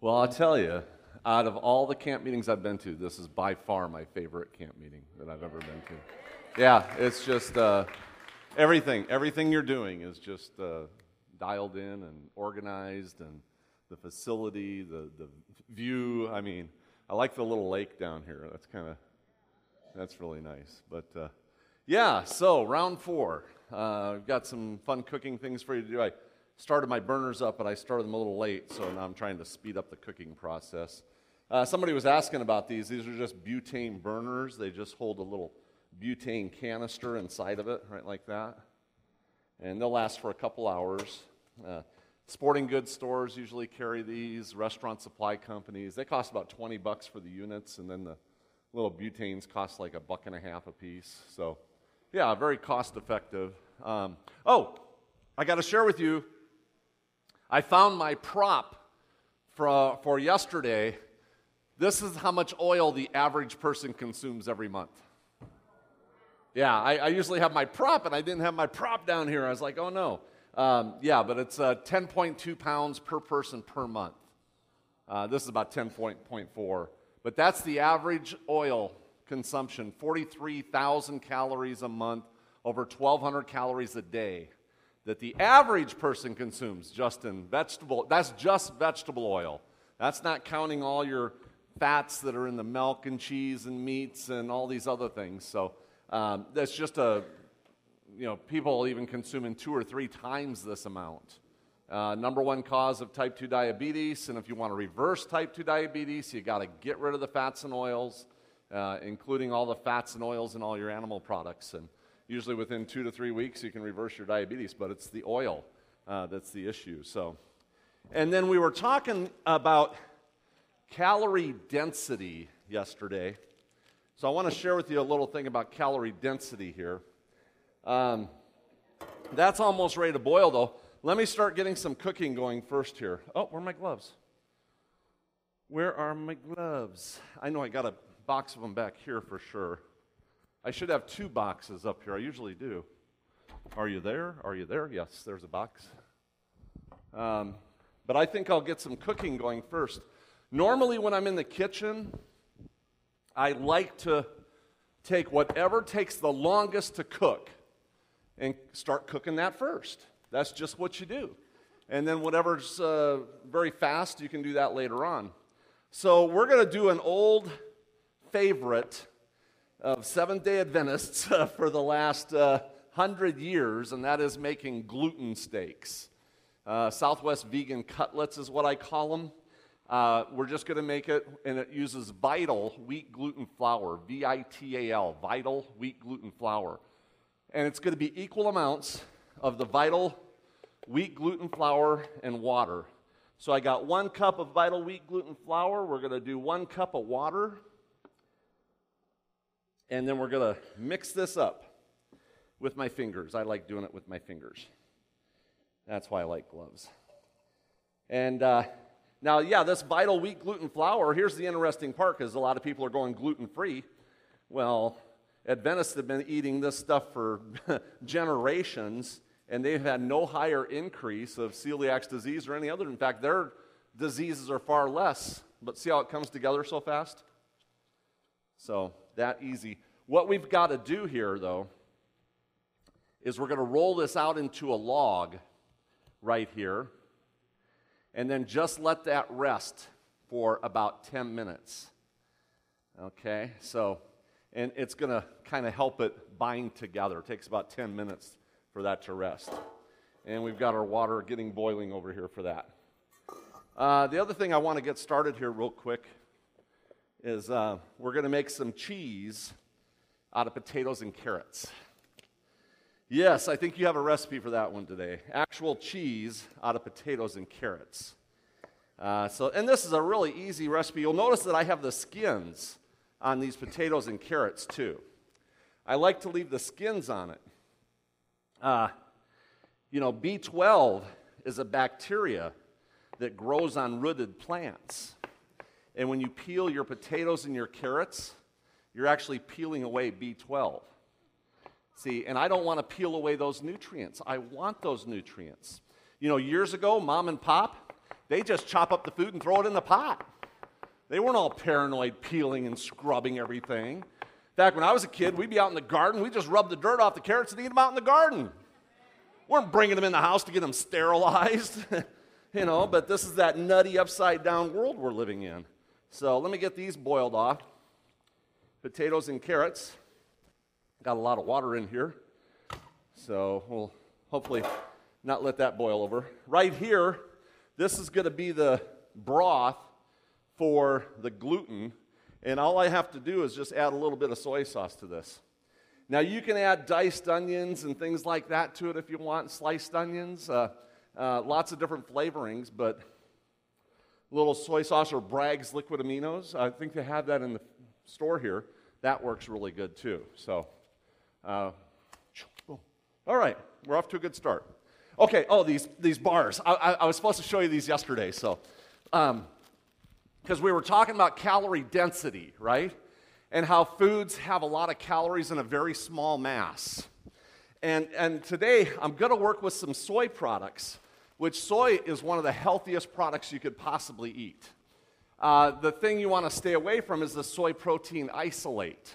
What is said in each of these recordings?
Well, I'll tell you, out of all the camp meetings I've been to, this is by far my favorite camp meeting that I've ever been to. Yeah, it's just everything you're doing is just dialed in and organized, and the facility, the view. I mean, I like the little lake down here. That's really nice. But yeah, so round 4. I've got some fun cooking things for you to do. I started my burners up, but I started them a little late, so now I'm trying to speed up the cooking process. Somebody was asking about these. These are just butane burners. They just hold a little butane canister inside of it, right like that. And they'll last for a couple hours. Sporting goods stores usually carry these, restaurant supply companies. They cost about $20 for the units, and then the little butanes cost like $1.50 a piece. So, yeah, very cost effective. I got to share with you, I found my prop for yesterday. This is how much oil the average person consumes every month. Yeah, I usually have my prop, and I didn't have my prop down here. I was like, oh no. Yeah, but it's 10.2 pounds per person per month. This is about 10.4. But that's the average oil consumption, 43,000 calories a month, over 1,200 calories a day, that the average person consumes just in vegetable. That's just vegetable oil. That's not counting all your fats that are in the milk and cheese and meats and all these other things. So that's just people even consuming 2 or 3 times this amount. Number 1 cause of type 2 diabetes, and if you want to reverse type 2 diabetes, you got to get rid of the fats and oils, including all the fats and oils in all your animal products. And usually within 2 to 3 weeks, you can reverse your diabetes, but it's the oil that's the issue. So, and then we were talking about calorie density yesterday. So I want to share with you a little thing about calorie density here. That's almost ready to boil, though. Let me start getting some cooking going first here. Oh, where are my gloves? Where are my gloves? I know I got a box of them back here for sure. I should have 2 boxes up here. I usually do. Are you there? Are you there? Yes, there's a box. But I think I'll get some cooking going first. Normally when I'm in the kitchen, I like to take whatever takes the longest to cook and start cooking that first. That's just what you do. And then whatever's very fast, you can do that later on. So we're going to do an old favorite of Seventh-day Adventists for the last 100 years, and that is making gluten steaks. Southwest vegan cutlets is what I call them. We're just going to make it, and it uses Vital wheat gluten flour, VITAL, Vital wheat gluten flour. And it's going to be equal amounts of the Vital wheat gluten flour and water. So I got 1 cup of Vital wheat gluten flour. We're going to do 1 cup of water. And then we're going to mix this up with my fingers. I like doing it with my fingers. That's why I like gloves. And now, yeah, this Vital wheat gluten flour, here's the interesting part, because a lot of people are going gluten-free. Well, Adventists have been eating this stuff for generations, and they've had no higher increase of celiac disease or any other. In fact, their diseases are far less. But see how it comes together so fast? So, that easy. What we've got to do here, though, is we're going to roll this out into a log right here, and then just let that rest for about 10 minutes. Okay, so, and it's going to kind of help it bind together. It takes about 10 minutes for that to rest. And we've got our water getting boiling over here for that. The other thing I want to get started here real quick is we're going to make some cheese out of potatoes and carrots. Yes, I think you have a recipe for that one today. Actual cheese out of potatoes and carrots. And this is a really easy recipe. You'll notice that I have the skins on these potatoes and carrots too. I like to leave the skins on it. B12 is a bacteria that grows on rooted plants. And when you peel your potatoes and your carrots, you're actually peeling away B12. See, and I don't want to peel away those nutrients. I want those nutrients. Years ago, Mom and Pop, They just chop up the food and throw it in the pot. They weren't all paranoid, peeling and scrubbing everything. Back when I was a kid, we'd be out in the garden. We'd just rub the dirt off the carrots and eat them out in the garden. We weren't bringing them in the house to get them sterilized, but this is that nutty, upside-down world we're living in. So let me get these boiled off. Potatoes and carrots. Got a lot of water in here, so we'll hopefully not let that boil over. Right here, this is going to be the broth for the gluten, and all I have to do is just add a little bit of soy sauce to this. Now, you can add diced onions and things like that to it if you want, sliced onions, lots of different flavorings, but a little soy sauce or Bragg's liquid aminos, I think they have that in the store here. That works really good too. So, all right, we're off to a good start. Okay, these bars. I was supposed to show you these yesterday, so, because we were talking about calorie density, right? And how foods have a lot of calories in a very small mass. And today, I'm going to work with some soy products, which soy is one of the healthiest products you could possibly eat. The thing you want to stay away from is the soy protein isolate.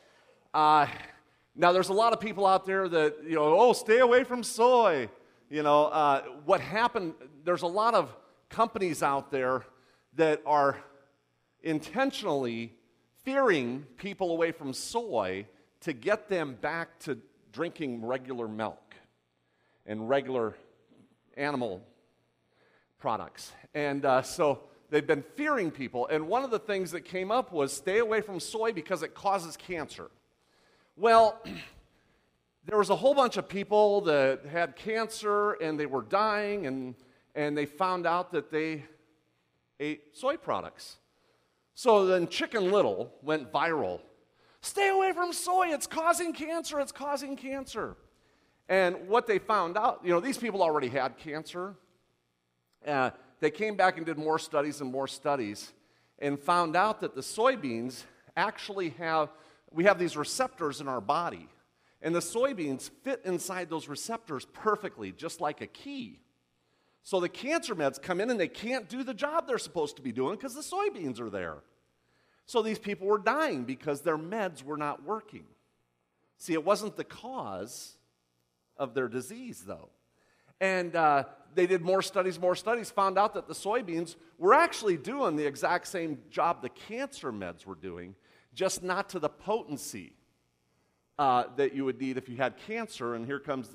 Now, there's a lot of people out there that, stay away from soy. What happened, there's a lot of companies out there that are intentionally steering people away from soy to get them back to drinking regular milk and regular animal products. And so they've been fearing people. And one of the things that came up was stay away from soy because it causes cancer. Well, there was a whole bunch of people that had cancer and they were dying, and they found out that they ate soy products. So then Chicken Little went viral. Stay away from soy, it's causing cancer, it's causing cancer. And what they found out, these people already had cancer. They came back and did more studies and found out that the soybeans actually we have these receptors in our body. And the soybeans fit inside those receptors perfectly, just like a key. So the cancer meds come in and they can't do the job they're supposed to be doing because the soybeans are there. So these people were dying because their meds were not working. See, it wasn't the cause of their disease, though. And they did more studies, found out that the soybeans were actually doing the exact same job the cancer meds were doing, just not to the potency that you would need if you had cancer. And here comes,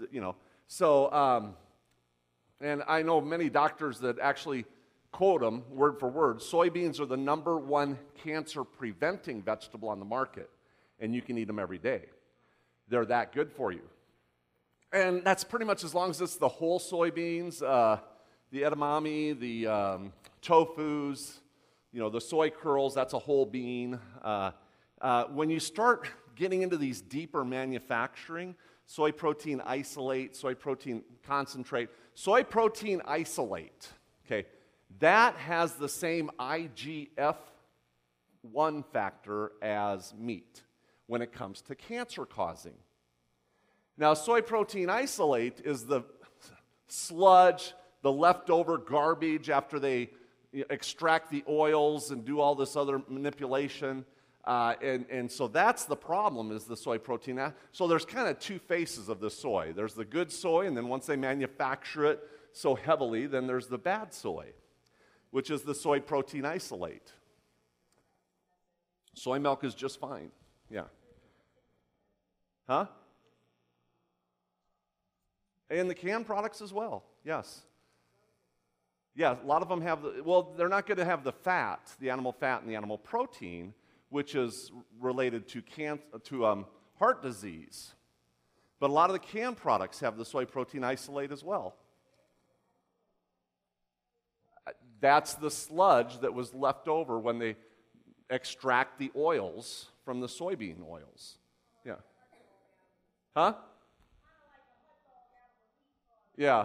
and I know many doctors that actually quote them word for word. Soybeans are the #1 cancer-preventing vegetable on the market, and you can eat them every day. They're that good for you. And that's pretty much as long as it's the whole soybeans, the edamame, the tofus, the soy curls, that's a whole bean. When you start getting into these deeper manufacturing, soy protein isolate, soy protein concentrate, soy protein isolate, okay, that has the same IGF-1 factor as meat when it comes to cancer causing. Now, soy protein isolate is the sludge, the leftover garbage after they extract the oils and do all this other manipulation. And so that's the problem, is the soy protein. So there's kind of two faces of the soy. There's the good soy, and then once they manufacture it so heavily, then there's the bad soy, which is the soy protein isolate. Soy milk is just fine. Yeah. Huh? And the canned products as well, yes. Yeah, a lot of them have, they're not going to have the fat, the animal fat and the animal protein, which is related to heart disease. But a lot of the canned products have the soy protein isolate as well. That's the sludge that was left over when they extract the oils from the soybean oils. Yeah. Huh? Yeah.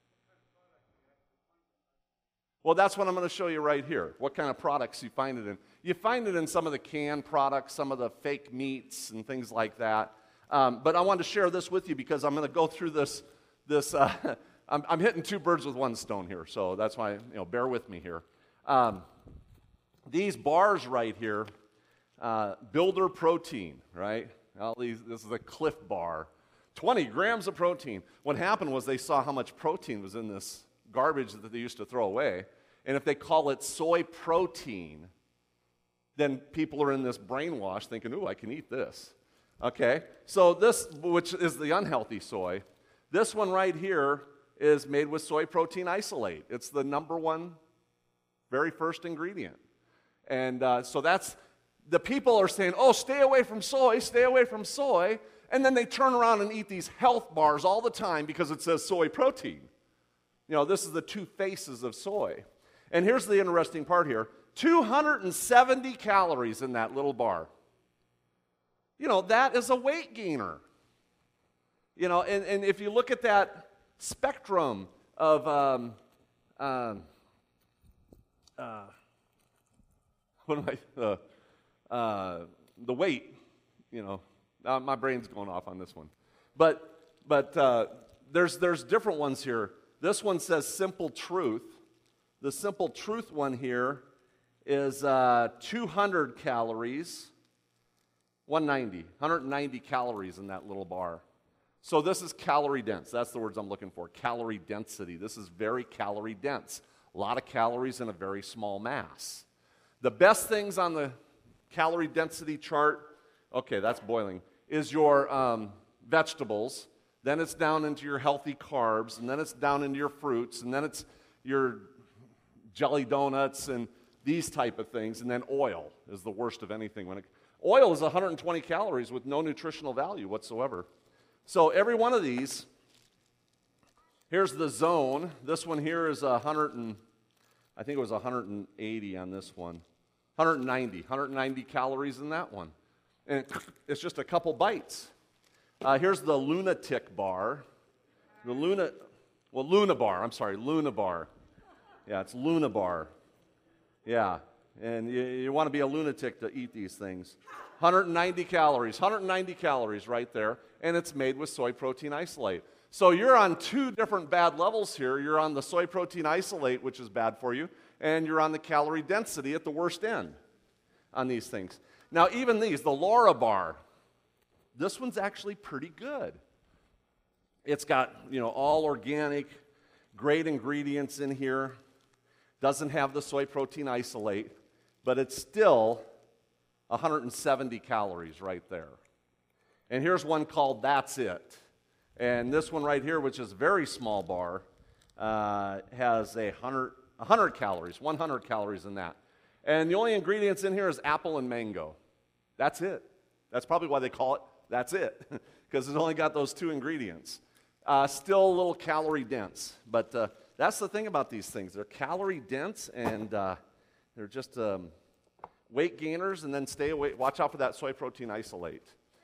Well, that's what I'm going to show you right here, what kind of products you find it in. You find it in some of the canned products, some of the fake meats and things like that. But I wanted to share this with you because I'm going to go through this I'm hitting two birds with one stone here, so that's why, bear with me here. These bars right here, Builder Protein, right? This is a Cliff Bar. 20 grams of protein. What happened was they saw how much protein was in this garbage that they used to throw away, and if they call it soy protein, then people are in this brainwash thinking, ooh, I can eat this. Okay, so this, which is the unhealthy soy, this one right here is made with soy protein isolate. It's the number one, very first ingredient. And so the people are saying, oh, stay away from soy, stay away from soy. And then they turn around and eat these health bars all the time because it says soy protein. This is the two faces of soy. And here's the interesting part here. 270 calories in that little bar. That is a weight gainer. And if you look at that spectrum of the weight, my brain's going off on this one. But there's different ones here. This one says Simple Truth. The Simple Truth one here is 200 calories, 190 calories in that little bar. So this is calorie dense. That's the words I'm looking for, calorie density. This is very calorie dense. A lot of calories in a very small mass. The best things on the calorie density chart, okay, that's boiling, is your vegetables. Then it's down into your healthy carbs, and then it's down into your fruits, and then it's your jelly donuts and these type of things, and then oil is the worst of anything. Oil is 120 calories with no nutritional value whatsoever. So every one of these, here's the zone. This one here is I think it was 180 on this one. 190 calories in that one. And it's just a couple bites. Here's the Lunatic Bar. Luna Bar. Yeah, it's Luna Bar. Yeah, and you want to be a lunatic to eat these things. 190 calories right there, and it's made with soy protein isolate. So you're on two different bad levels here. You're on the soy protein isolate, which is bad for you, and you're on the calorie density at the worst end on these things. Now, even these, the Laura Bar, this one's actually pretty good. It's got, all organic, great ingredients in here. Doesn't have the soy protein isolate, but it's still 170 calories right there. And here's one called That's It. And this one right here, which is a very small bar, has 100 calories, 100 calories in that. And the only ingredients in here is apple and mango. That's it. That's probably why they call it That's It, because it's only got those two ingredients. Still a little calorie dense, but that's the thing about these things. They're calorie dense, and they're just weight gainers, and then stay away. Watch out for that soy protein isolate.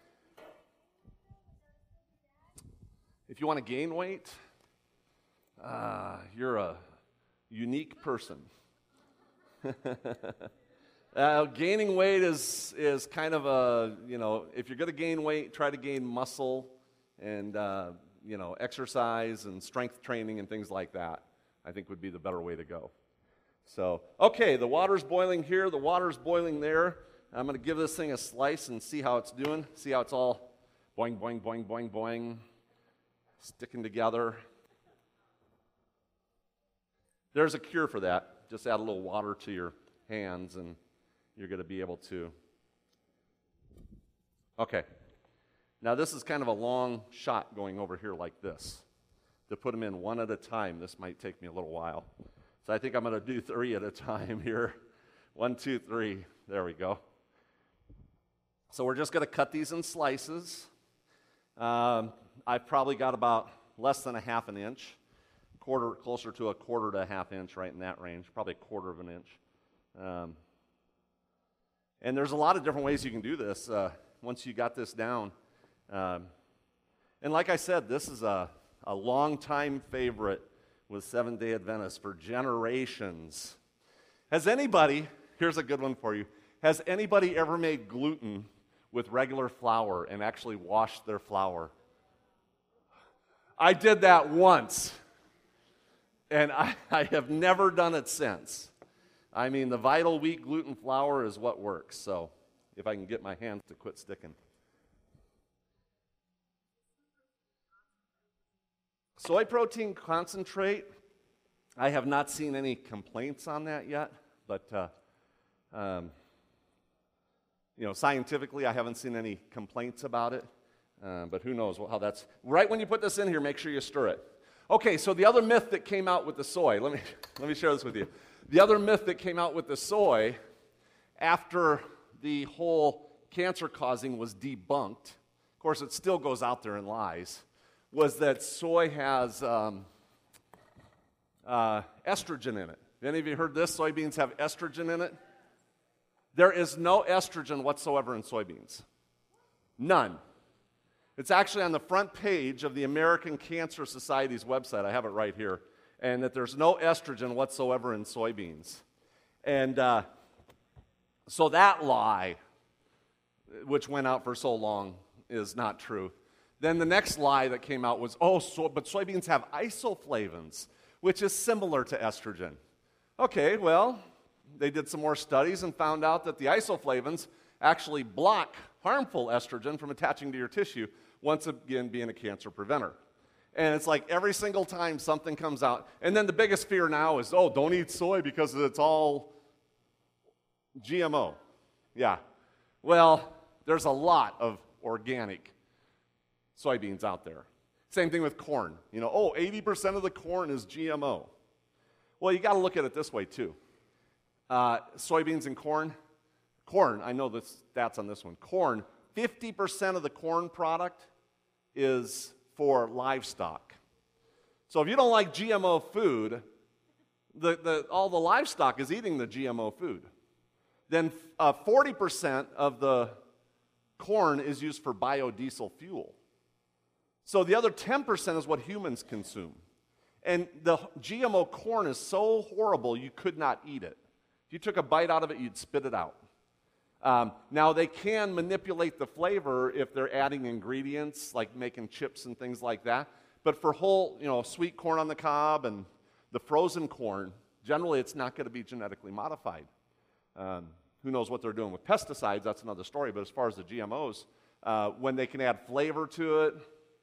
If you want to gain weight, you're a unique person. Gaining weight is kind of a, if you're going to gain weight, try to gain muscle and, exercise and strength training and things like that, I think would be the better way to go. So, okay, the water's boiling here, the water's boiling there. I'm going to give this thing a slice and see how it's doing. See how it's all boing, boing, boing, boing, boing, sticking together. There's a cure for that. Just add a little water to your hands and you're going to be able to. Okay. Now this is kind of a long shot going over here like this. To put them in one at a time, this might take me a little while. So I think I'm going to do 3 at a time here. 1, 2, 3. There we go. So we're just going to cut these in slices. I've probably got about less than a half an inch. Closer to a quarter to a half inch, right in that range. Probably a quarter of an inch. And there's a lot of different ways you can do this once you got this down. And like I said, this is a long-time favorite with Seventh-day Adventists for generations. Has anybody, here's a good one for you, has anybody ever made gluten with regular flour and actually washed their flour? I did that once. And I have never done it since. I mean, the Vital Wheat gluten flour is what works. So if I can get my hands to quit sticking. Soy protein concentrate, I have not seen any complaints on that yet, but scientifically, I haven't seen any complaints about it. But who knows how that's. Right when you put this in here, make sure you stir it. Okay, so the other myth that came out with the soy, let me share this with you. The other myth that came out with the soy after the whole cancer causing was debunked, of course it still goes out there and lies, was that soy has estrogen in it. Any of you heard this? Soybeans have estrogen in it? There is no estrogen whatsoever in soybeans. None. It's actually on the front page of the American Cancer Society's website. I have it right here. And that there's no estrogen whatsoever in soybeans. And so that lie, which went out for so long, is not true. Then the next lie that came out was, but soybeans have isoflavones, which is similar to estrogen. Okay, well, they did some more studies and found out that the isoflavones actually block harmful estrogen from attaching to your tissue, once again being a cancer preventer. And it's like every single time something comes out, and then the biggest fear now is, don't eat soy because it's all GMO. Yeah. Well, there's a lot of organic soybeans out there. Same thing with corn. 80% of the corn is GMO. Well, you got to look at it this way too. Soybeans and corn. Corn, I know the stats on this one. Corn, 50% of the corn product is for livestock. So if you don't like GMO food, all the livestock is eating the GMO food. Then 40% of the corn is used for biodiesel fuel. So the other 10% is what humans consume. And the GMO corn is so horrible you could not eat it. If you took a bite out of it, you'd spit it out. Now, they can manipulate the flavor if they're adding ingredients, like making chips and things like that. But for whole, sweet corn on the cob and the frozen corn, generally it's not going to be genetically modified. Who knows what they're doing with pesticides, that's another story. But as far as the GMOs, when they can add flavor to it,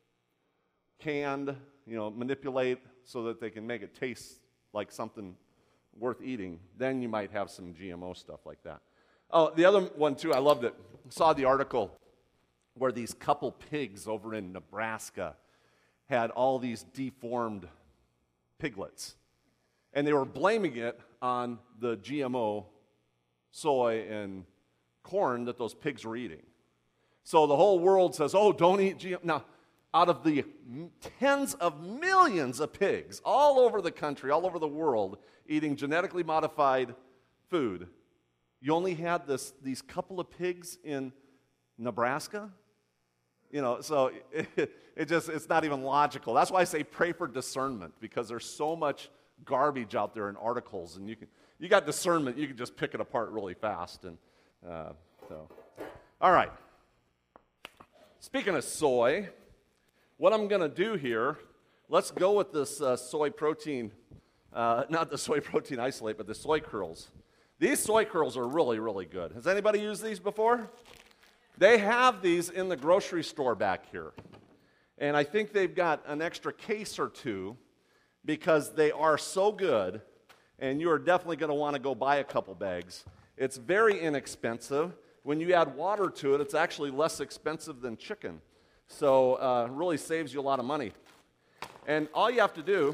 canned, manipulate so that they can make it taste like something worth eating, then you might have some GMO stuff like that. Oh, the other one too, I loved it. I saw the article where these couple pigs over in Nebraska had all these deformed piglets. And they were blaming it on the GMO soy and corn that those pigs were eating. So the whole world says, don't eat GMO. Now, out of the tens of millions of pigs all over the country, all over the world, eating genetically modified food, you only had these couple of pigs in Nebraska? So it's not even logical. That's why I say pray for discernment, because there's so much garbage out there in articles, and you got discernment, you can just pick it apart really fast. And all right. Speaking of soy, what I'm going to do here, let's go with this soy protein, not the soy protein isolate, but the soy curls. These soy curls are really, really good. Has anybody used these before? They have these in the grocery store back here. And I think they've got an extra case or two because they are so good, and you are definitely going to want to go buy a couple bags. It's very inexpensive. When you add water to it, it's actually less expensive than chicken. So it really saves you a lot of money. And all you have to do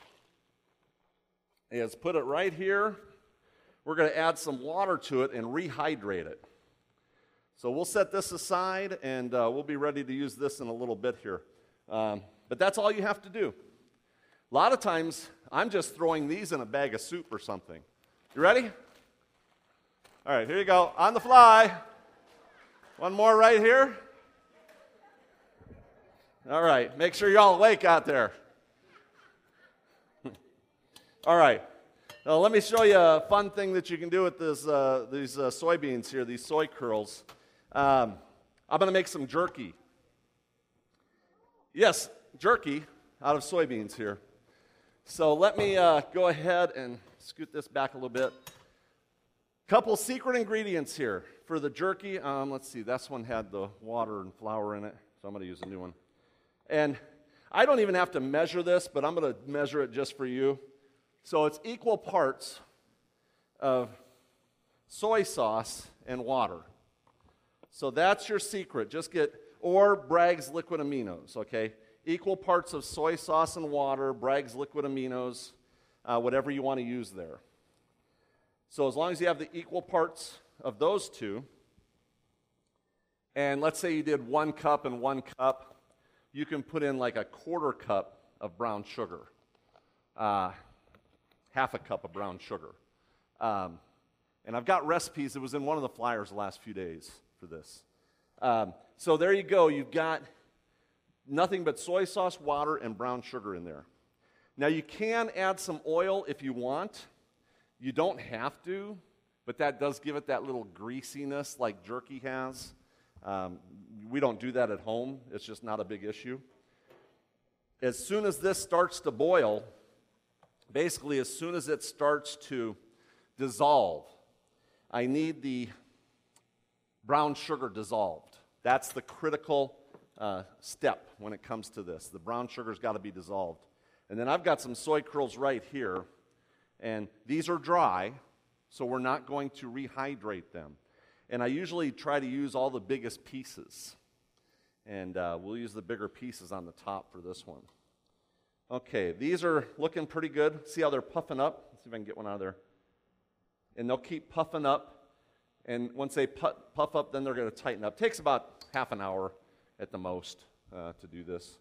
is put it right here. We're going to add some water to it and rehydrate it. So we'll set this aside, and we'll be ready to use this in a little bit here. But that's all you have to do. A lot of times, I'm just throwing these in a bag of soup or something. You ready? All right, here you go. On the fly. One more right here. All right, make sure you're all awake out there. All right. Now, let me show you a fun thing that you can do with these soybeans here, these soy curls. I'm going to make some jerky. Yes, jerky out of soybeans here. So let me go ahead and scoot this back a little bit. Couple secret ingredients here for the jerky. Let's see, this one had the water and flour in it, so I'm going to use a new one. And I don't even have to measure this, but I'm going to measure it just for you. So it's equal parts of soy sauce and water. So that's your secret. Just get, or Bragg's liquid aminos, okay? Equal parts of soy sauce and water, Bragg's liquid aminos, whatever you want to use there. So as long as you have the equal parts of those two, and let's say you did 1 cup and 1 cup, you can put in like a 1/4 cup of brown sugar, 1/2 cup of brown sugar. And I've got recipes. It was in one of the flyers the last few days for this. So there you go. You've got nothing but soy sauce, water, and brown sugar in there. Now you can add some oil if you want. You don't have to, but that does give it that little greasiness like jerky has. We don't do that at home. It's just not a big issue. As soon as this starts to boil, basically as soon as it starts to dissolve, I need the brown sugar dissolved. That's the critical step when it comes to this. The brown sugar's got to be dissolved. And then I've got some soy curls right here, and these are dry, so we're not going to rehydrate them. And I usually try to use all the biggest pieces. And we'll use the bigger pieces on the top for this one. Okay, these are looking pretty good. See how they're puffing up? Let's see if I can get one out of there. And they'll keep puffing up. And once they puff up, then they're going to tighten up. Takes about half an hour at the most to do this.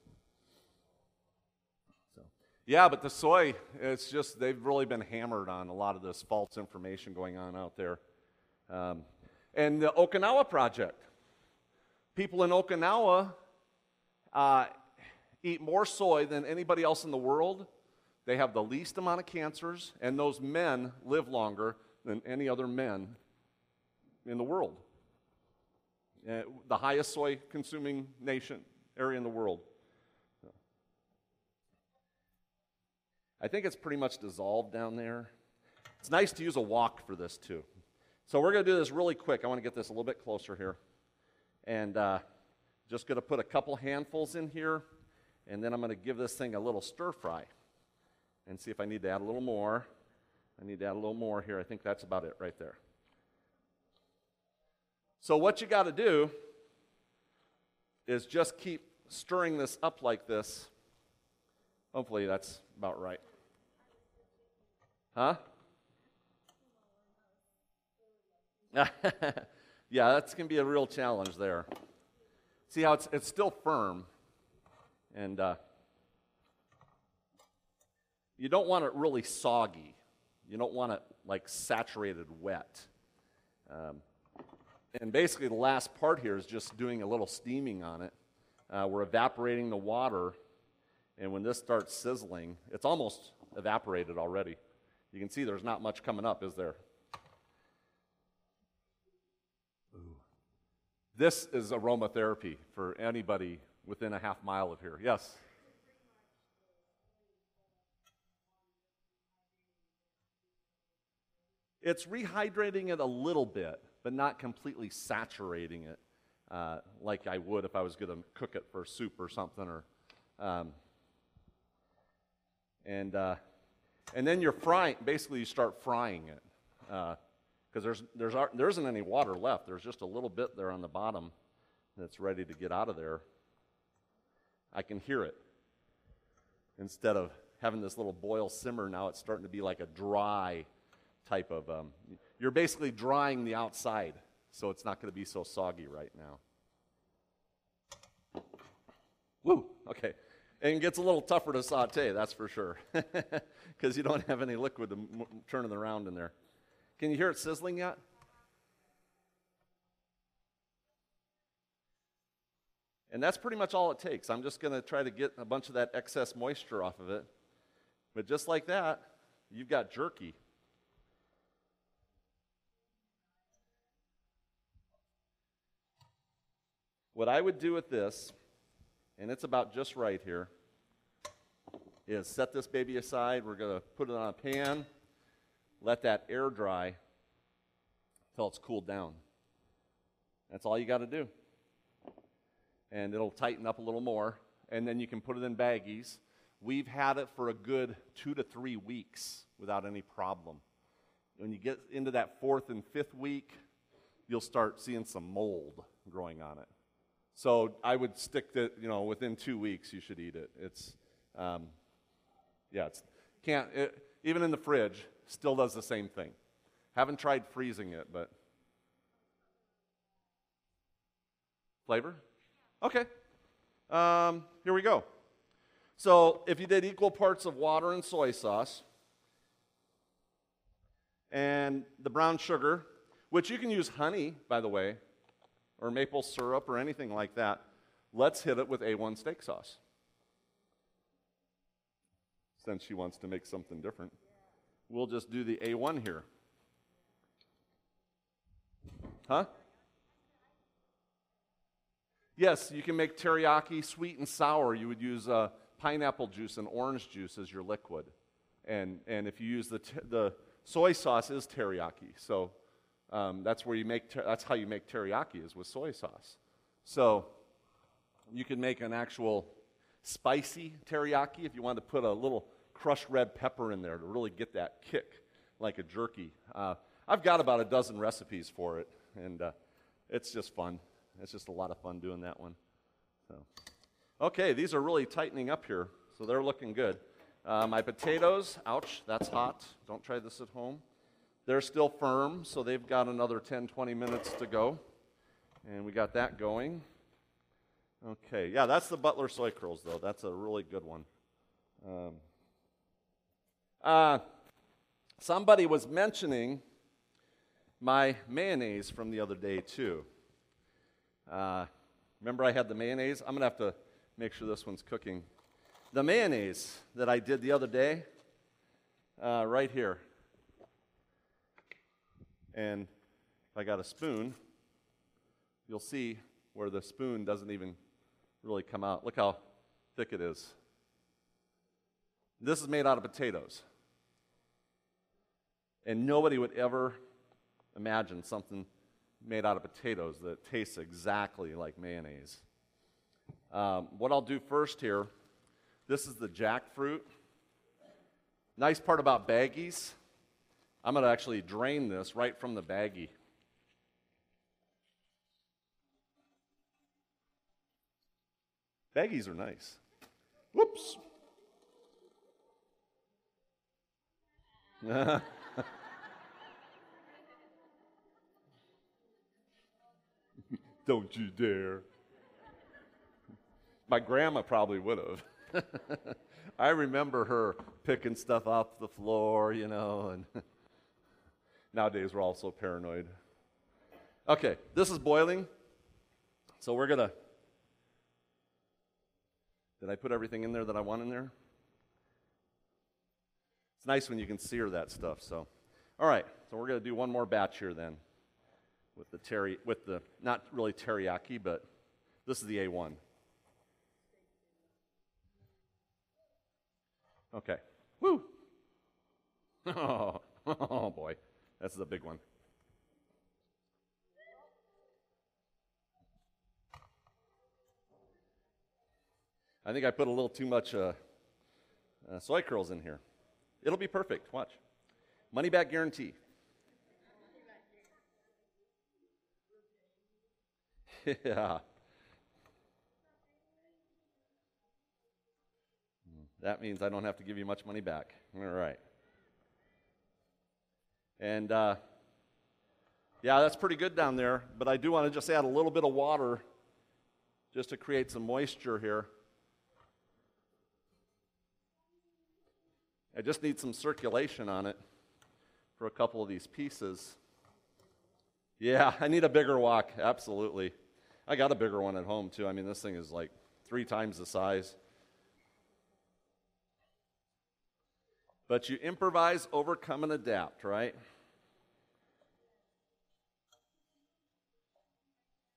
So, yeah, but the soy, it's just, they've really been hammered on a lot of this false information going on out there. And the Okinawa Project. People in Okinawa eat more soy than anybody else in the world. They have the least amount of cancers, and those men live longer than any other men in the world. The highest soy-consuming area in the world. I think it's pretty much dissolved down there. It's nice to use a wok for this, too. So we're going to do this really quick. I want to get this a little bit closer here. And just going to put a couple handfuls in here, and then I'm going to give this thing a little stir fry and see if I need to add a little more. I need to add a little more here. I think that's about it right there. So what you got to do is just keep stirring this up like this. Hopefully that's about right. Huh? Yeah, that's going to be a real challenge there. See how it's still firm, and you don't want it really soggy. You don't want it like saturated wet. And basically the last part here is just doing a little steaming on it. We're evaporating the water, and when this starts sizzling, it's almost evaporated already. You can see there's not much coming up, is there? This is aromatherapy for anybody within a half mile of here. Yes? It's rehydrating it a little bit, but not completely saturating it like I would if I was going to cook it for soup or something. And then you're frying. Basically, you start frying it. Because there isn't any water left. There's just a little bit there on the bottom that's ready to get out of there. I can hear it. Instead of having this little boil simmer, now it's starting to be like a dry type of, you're basically drying the outside, so it's not going to be so soggy right now. Woo, okay. And it gets a little tougher to saute, that's for sure, because you don't have any liquid to turn it around in there. Can you hear it sizzling yet? And that's pretty much all it takes. I'm just going to try to get a bunch of that excess moisture off of it. But just like that, you've got jerky. What I would do with this, and it's about just right here, is set this baby aside. We're going to put it on a pan, let that air dry until it's cooled down. That's all you got to do. And it'll tighten up a little more, and then you can put it in baggies. We've had it for a good 2 to 3 weeks without any problem. When you get into that 4th and 5th week, you'll start seeing some mold growing on it. So I would stick to, within 2 weeks you should eat it. Even in the fridge, still does the same thing. Haven't tried freezing it, but. Flavor? Okay. Here we go. So if you did equal parts of water and soy sauce, and the brown sugar, which you can use honey, by the way, or maple syrup or anything like that, let's hit it with A1 steak sauce. Since she wants to make something different, we'll just do the A1 here. Huh? Yes, you can make teriyaki sweet and sour. You would use pineapple juice and orange juice as your liquid. And if you use the soy sauce is teriyaki. So that's how you make teriyaki is with soy sauce. So you can make an actual spicy teriyaki if you want to put a little crushed red pepper in there to really get that kick like a jerky. I've got about a dozen recipes for it, and it's just fun. It's just a lot of fun doing that one. So, okay, these are really tightening up here, so they're looking good. My potatoes, ouch, that's hot. Don't try this at home. They're still firm, so they've got another 10, 20 minutes to go. And we got that going. Okay, yeah, that's the Butler soy curls, though. That's a really good one. Somebody was mentioning my mayonnaise from the other day, too. Remember I had the mayonnaise? I'm going to have to make sure this one's cooking. The mayonnaise that I did the other day, right here. And if I got a spoon, you'll see where the spoon doesn't even really come out. Look how thick it is. This is made out of potatoes. And nobody would ever imagine something made out of potatoes that tastes exactly like mayonnaise. What I'll do first here, this is the jackfruit. Nice part about baggies, I'm going to actually drain this right from the baggie. Baggies are nice. Whoops. Don't you dare. My grandma probably would have. I remember her picking stuff off the floor, and nowadays we're all so paranoid. Okay, this is boiling, so we're going to... Did I put everything in there that I want in there? It's nice when you can sear that stuff, so. All right, so we're going to do one more batch here then. With the not really teriyaki, but this is the A1. Okay. Woo! Oh boy, that's the big one. I think I put a little too much soy curls in here. It'll be perfect. Watch. Money back guarantee. Yeah. That means I don't have to give you much money back. All right. And yeah, that's pretty good down there, but I do want to just add a little bit of water just to create some moisture here. I just need some circulation on it for a couple of these pieces. Yeah, I need a bigger wok, absolutely. I got a bigger one at home, too. I mean, this thing is like 3 times the size. But you improvise, overcome, and adapt, right?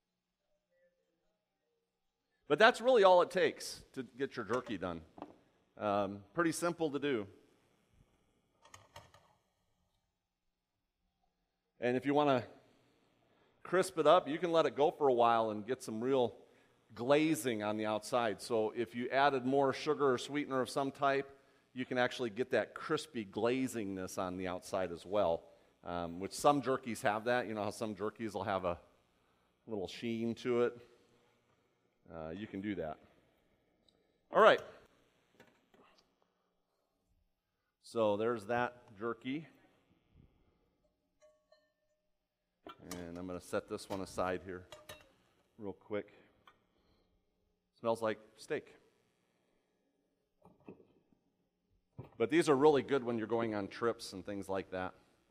But that's really all it takes to get your jerky done. Pretty simple to do. And if you want to crisp it up, you can let it go for a while and get some real glazing on the outside. So if you added more sugar or sweetener of some type, you can actually get that crispy glazingness on the outside as well, which some jerkies have that. You know how some jerkies will have a little sheen to it? You can do that. All right. So there's that jerky. And I'm going to set this one aside here real quick. Smells like steak. But these are really good when you're going on trips and things like that.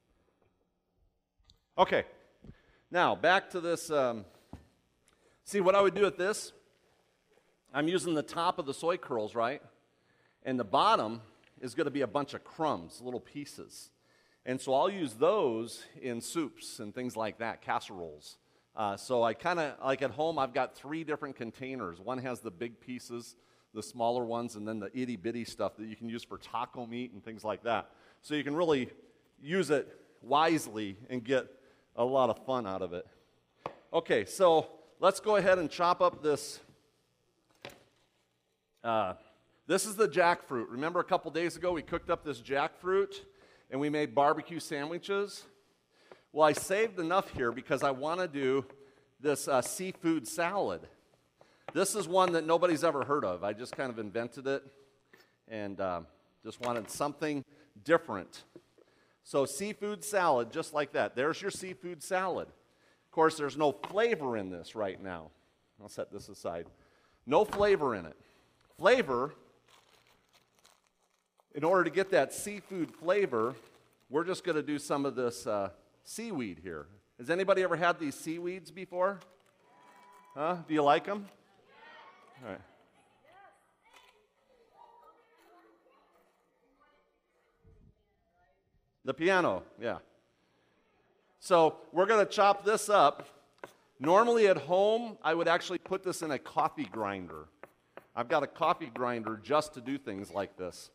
Okay. Now, back to this. See, what I would do with this, I'm using the top of the soy curls, right? And the bottom is going to be a bunch of crumbs, little pieces. And so I'll use those in soups and things like that, casseroles. So I kind of, like at home, I've got 3 different containers. One has the big pieces, the smaller ones, and then the itty-bitty stuff that you can use for taco meat and things like that. So you can really use it wisely and get a lot of fun out of it. Okay, so let's go ahead and chop up this. This is the jackfruit. Remember a couple days ago we cooked up this jackfruit and we made barbecue sandwiches? Well, I saved enough here because I want to do this seafood salad. This is one that nobody's ever heard of. I just kind of invented it and just wanted something different. So seafood salad, just like that. There's your seafood salad. Of course, there's no flavor in this right now. I'll set this aside. No flavor in it. Flavor, in order to get that seafood flavor, we're just going to do some of this seaweed here. Has anybody ever had these seaweeds before? Huh? Do you like them? All right. The piano, yeah. So we're going to chop this up. Normally at home, I would actually put this in a coffee grinder. I've got a coffee grinder just to do things like this.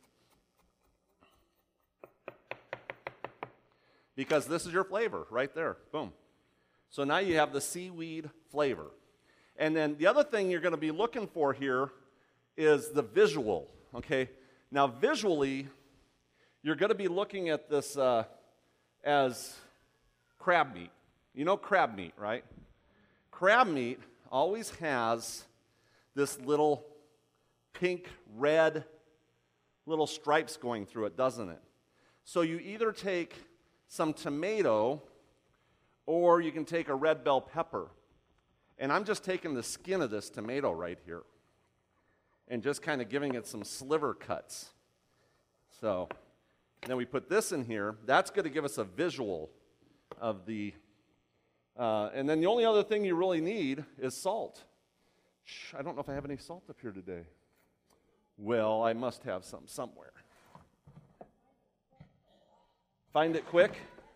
Because this is your flavor right there. Boom. So now you have the seaweed flavor. And then the other thing you're going to be looking for here is the visual. Okay? Now visually, you're going to be looking at this as crab meat. You know crab meat, right? Crab meat always has this little pink, red, little stripes going through it, doesn't it? So you either take some tomato or you can take a red bell pepper. And I'm just taking the skin of this tomato right here and just kind of giving it some sliver cuts. So then we put this in here. That's going to give us a visual of the, and then the only other thing you really need is salt. I don't know if I have any salt up here today. Well, I must have some somewhere. Find it quick.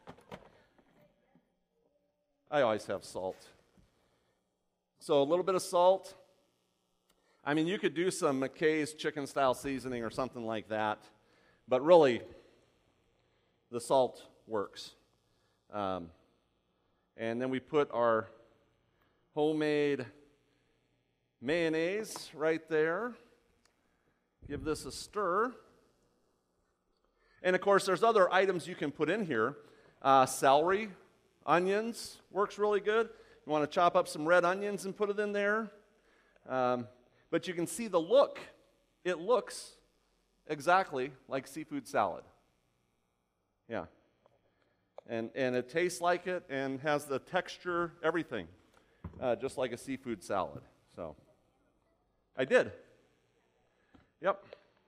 I always have salt. So a little bit of salt. I mean, you could do some McKay's chicken style seasoning or something like that, but really, the salt works. And then we put our homemade mayonnaise right there. Give this a stir. And of course, there's other items you can put in here. Celery, onions works really good. You want to chop up some red onions and put it in there. But you can see the look. It looks exactly like seafood salad. Yeah. And it tastes like it and has the texture, everything, just like a seafood salad. So I did. Yep.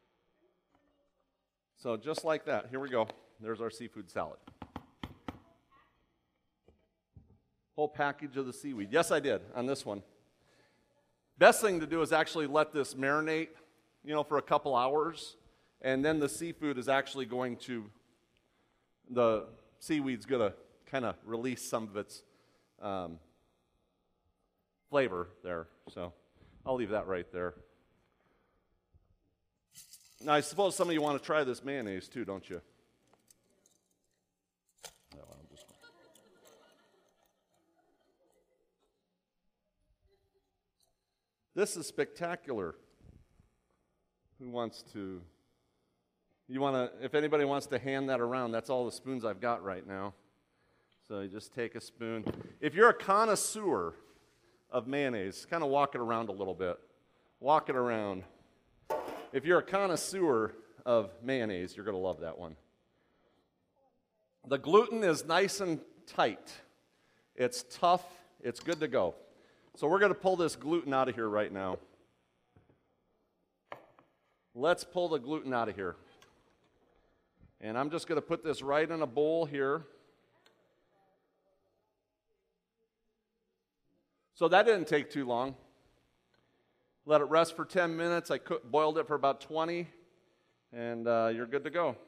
So just like that, here we go. There's our seafood salad. Whole package of the seaweed. Yes, I did on this one. Best thing to do is actually let this marinate, for a couple hours, and then the seafood is actually going to, the seaweed's going to kind of release some of its flavor there. So I'll leave that right there. Now, I suppose some of you want to try this mayonnaise too, don't you? This is spectacular. Who wants to? If anybody wants to hand that around, that's all the spoons I've got right now. So you just take a spoon. If you're a connoisseur of mayonnaise, kind of walk it around a little bit. Walk it around. If you're a connoisseur of mayonnaise, you're going to love that one. The gluten is nice and tight. It's tough. It's good to go. So we're going to pull this gluten out of here right now. Let's pull the gluten out of here. And I'm just going to put this right in a bowl here. So that didn't take too long. Let it rest for 10 minutes. I boiled it for about 20, and you're good to go.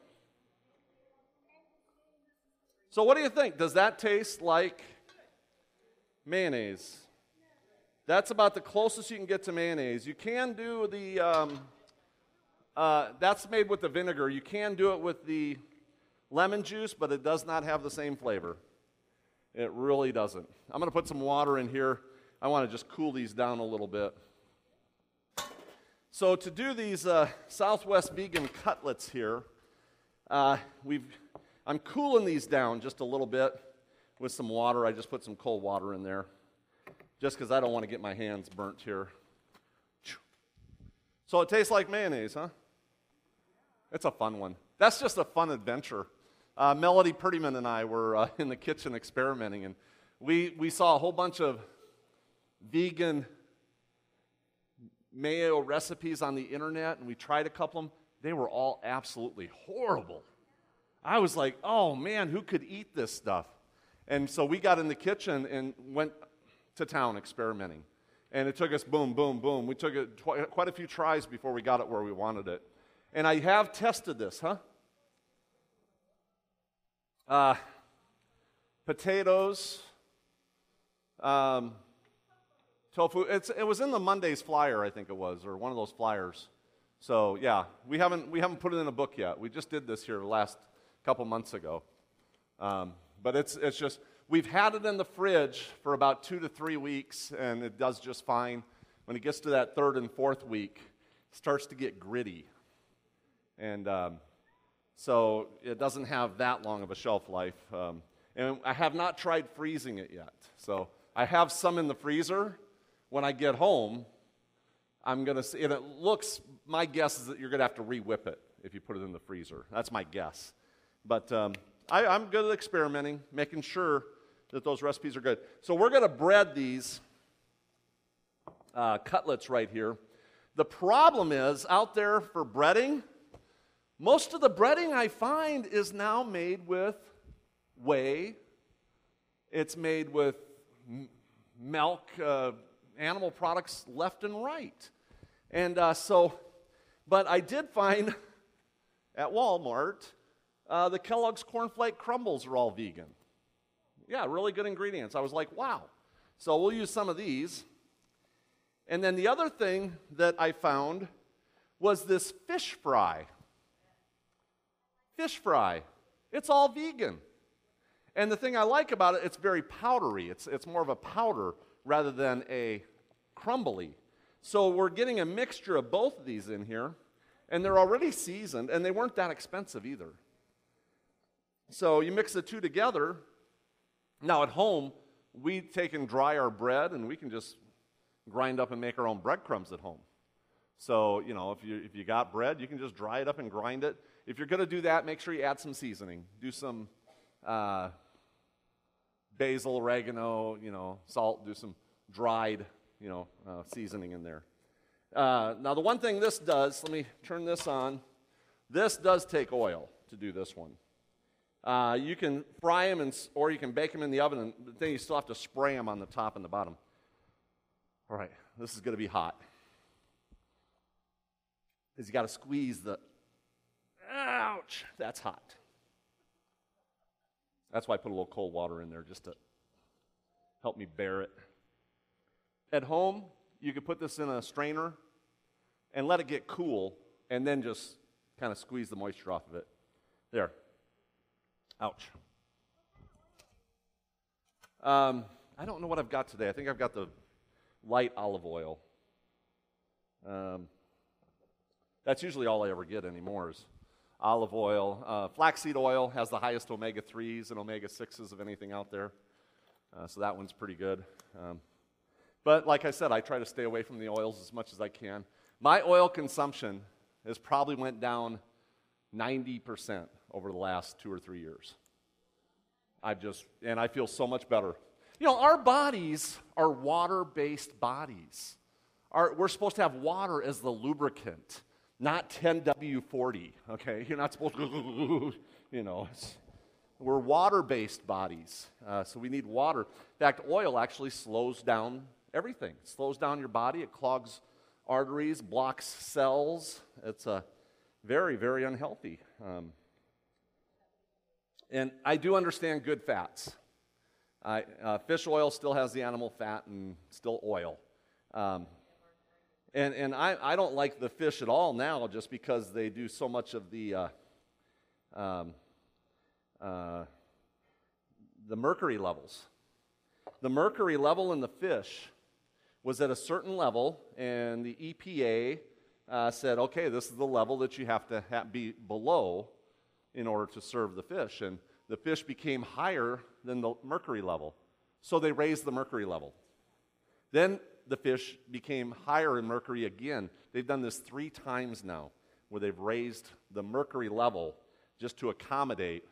So what do you think? Does that taste like mayonnaise? That's about the closest you can get to mayonnaise. You can do the, that's made with the vinegar. You can do it with the lemon juice, but it does not have the same flavor. It really doesn't. I'm going to put some water in here. I want to just cool these down a little bit. So to do these Southwest vegan cutlets here, I'm cooling these down just a little bit with some water. I just put some cold water in there, just because I don't want to get my hands burnt here. So it tastes like mayonnaise, huh? It's a fun one. That's just a fun adventure. Melody Prettyman and I were in the kitchen experimenting, and we saw a whole bunch of vegan mayo recipes on the internet, and we tried a couple of them. They were all absolutely horrible. I was like, oh man, who could eat this stuff? And so we got in the kitchen and went to town experimenting. And it took us boom, boom, boom. We took it quite a few tries before we got it where we wanted it. And I have tested this, potatoes, tofu. It was in the Monday's flyer, I think it was, or one of those flyers. So yeah, we haven't put it in a book yet. We just did this here the last couple months ago. But it's just, we've had it in the fridge for about 2 to 3 weeks, and it does just fine. When it gets to that 3rd and 4th week, it starts to get gritty. And so it doesn't have that long of a shelf life. And I have not tried freezing it yet. So I have some in the freezer. When I get home, I'm going to see, and it looks, my guess is that you're going to have to re-whip it if you put it in the freezer. That's my guess. But I'm good at experimenting, making sure that those recipes are good. So we're going to bread these cutlets right here. The problem is, out there for breading, most of the breading I find is now made with whey. It's made with milk, animal products left and right. And but I did find at Walmart, the Kellogg's Cornflake Crumbles are all vegan. Yeah, really good ingredients. I was like, wow. So we'll use some of these. And then the other thing that I found was this fish fry. Fish fry. It's all vegan. And the thing I like about it, it's very powdery. It's more of a powder rather than a crumbly. So we're getting a mixture of both of these in here, and they're already seasoned, and they weren't that expensive either. So you mix the two together. Now at home, we take and dry our bread, and we can just grind up and make our own breadcrumbs at home. So, you know, if you got bread, you can just dry it up and grind it. If you're going to do that, make sure you add some seasoning. Do some basil, oregano, salt. Do some dried, seasoning in there. Now, the one thing this does, let me turn this on. This does take oil to do this one. You can fry them, or you can bake them in the oven, and then you still have to spray them on the top and the bottom. All right, this is going to be hot. Because you got to squeeze the, ouch, that's hot. That's why I put a little cold water in there, just to help me bear it. At home, you could put this in a strainer and let it get cool, and then just kind of squeeze the moisture off of it. There. Ouch. I don't know what I've got today. I think I've got the light olive oil. That's usually all I ever get anymore is olive oil. Flaxseed oil has the highest omega-3s and omega-6s of anything out there. So that one's pretty good. But like I said, I try to stay away from the oils as much as I can. My oil consumption has probably went down 90% over the last 2 or 3 years. And I feel so much better. You know, our bodies are water-based bodies. We're supposed to have water as the lubricant, not 10W40, okay? You're not supposed to, we're water-based bodies, so we need water. In fact, oil actually slows down everything. It slows down your body. It clogs arteries, blocks cells. It's very, very unhealthy. And I do understand good fats. Fish oil still has the animal fat and still oil. And I don't like the fish at all now just because they do so much of the mercury levels. The mercury level in the fish was at a certain level, and the EPA said, okay, this is the level that you have to be below in order to serve the fish. And the fish became higher than the mercury level. So they raised the mercury level. Then the fish became higher in mercury again. They've done this 3 times now, where they've raised the mercury level just to accommodate,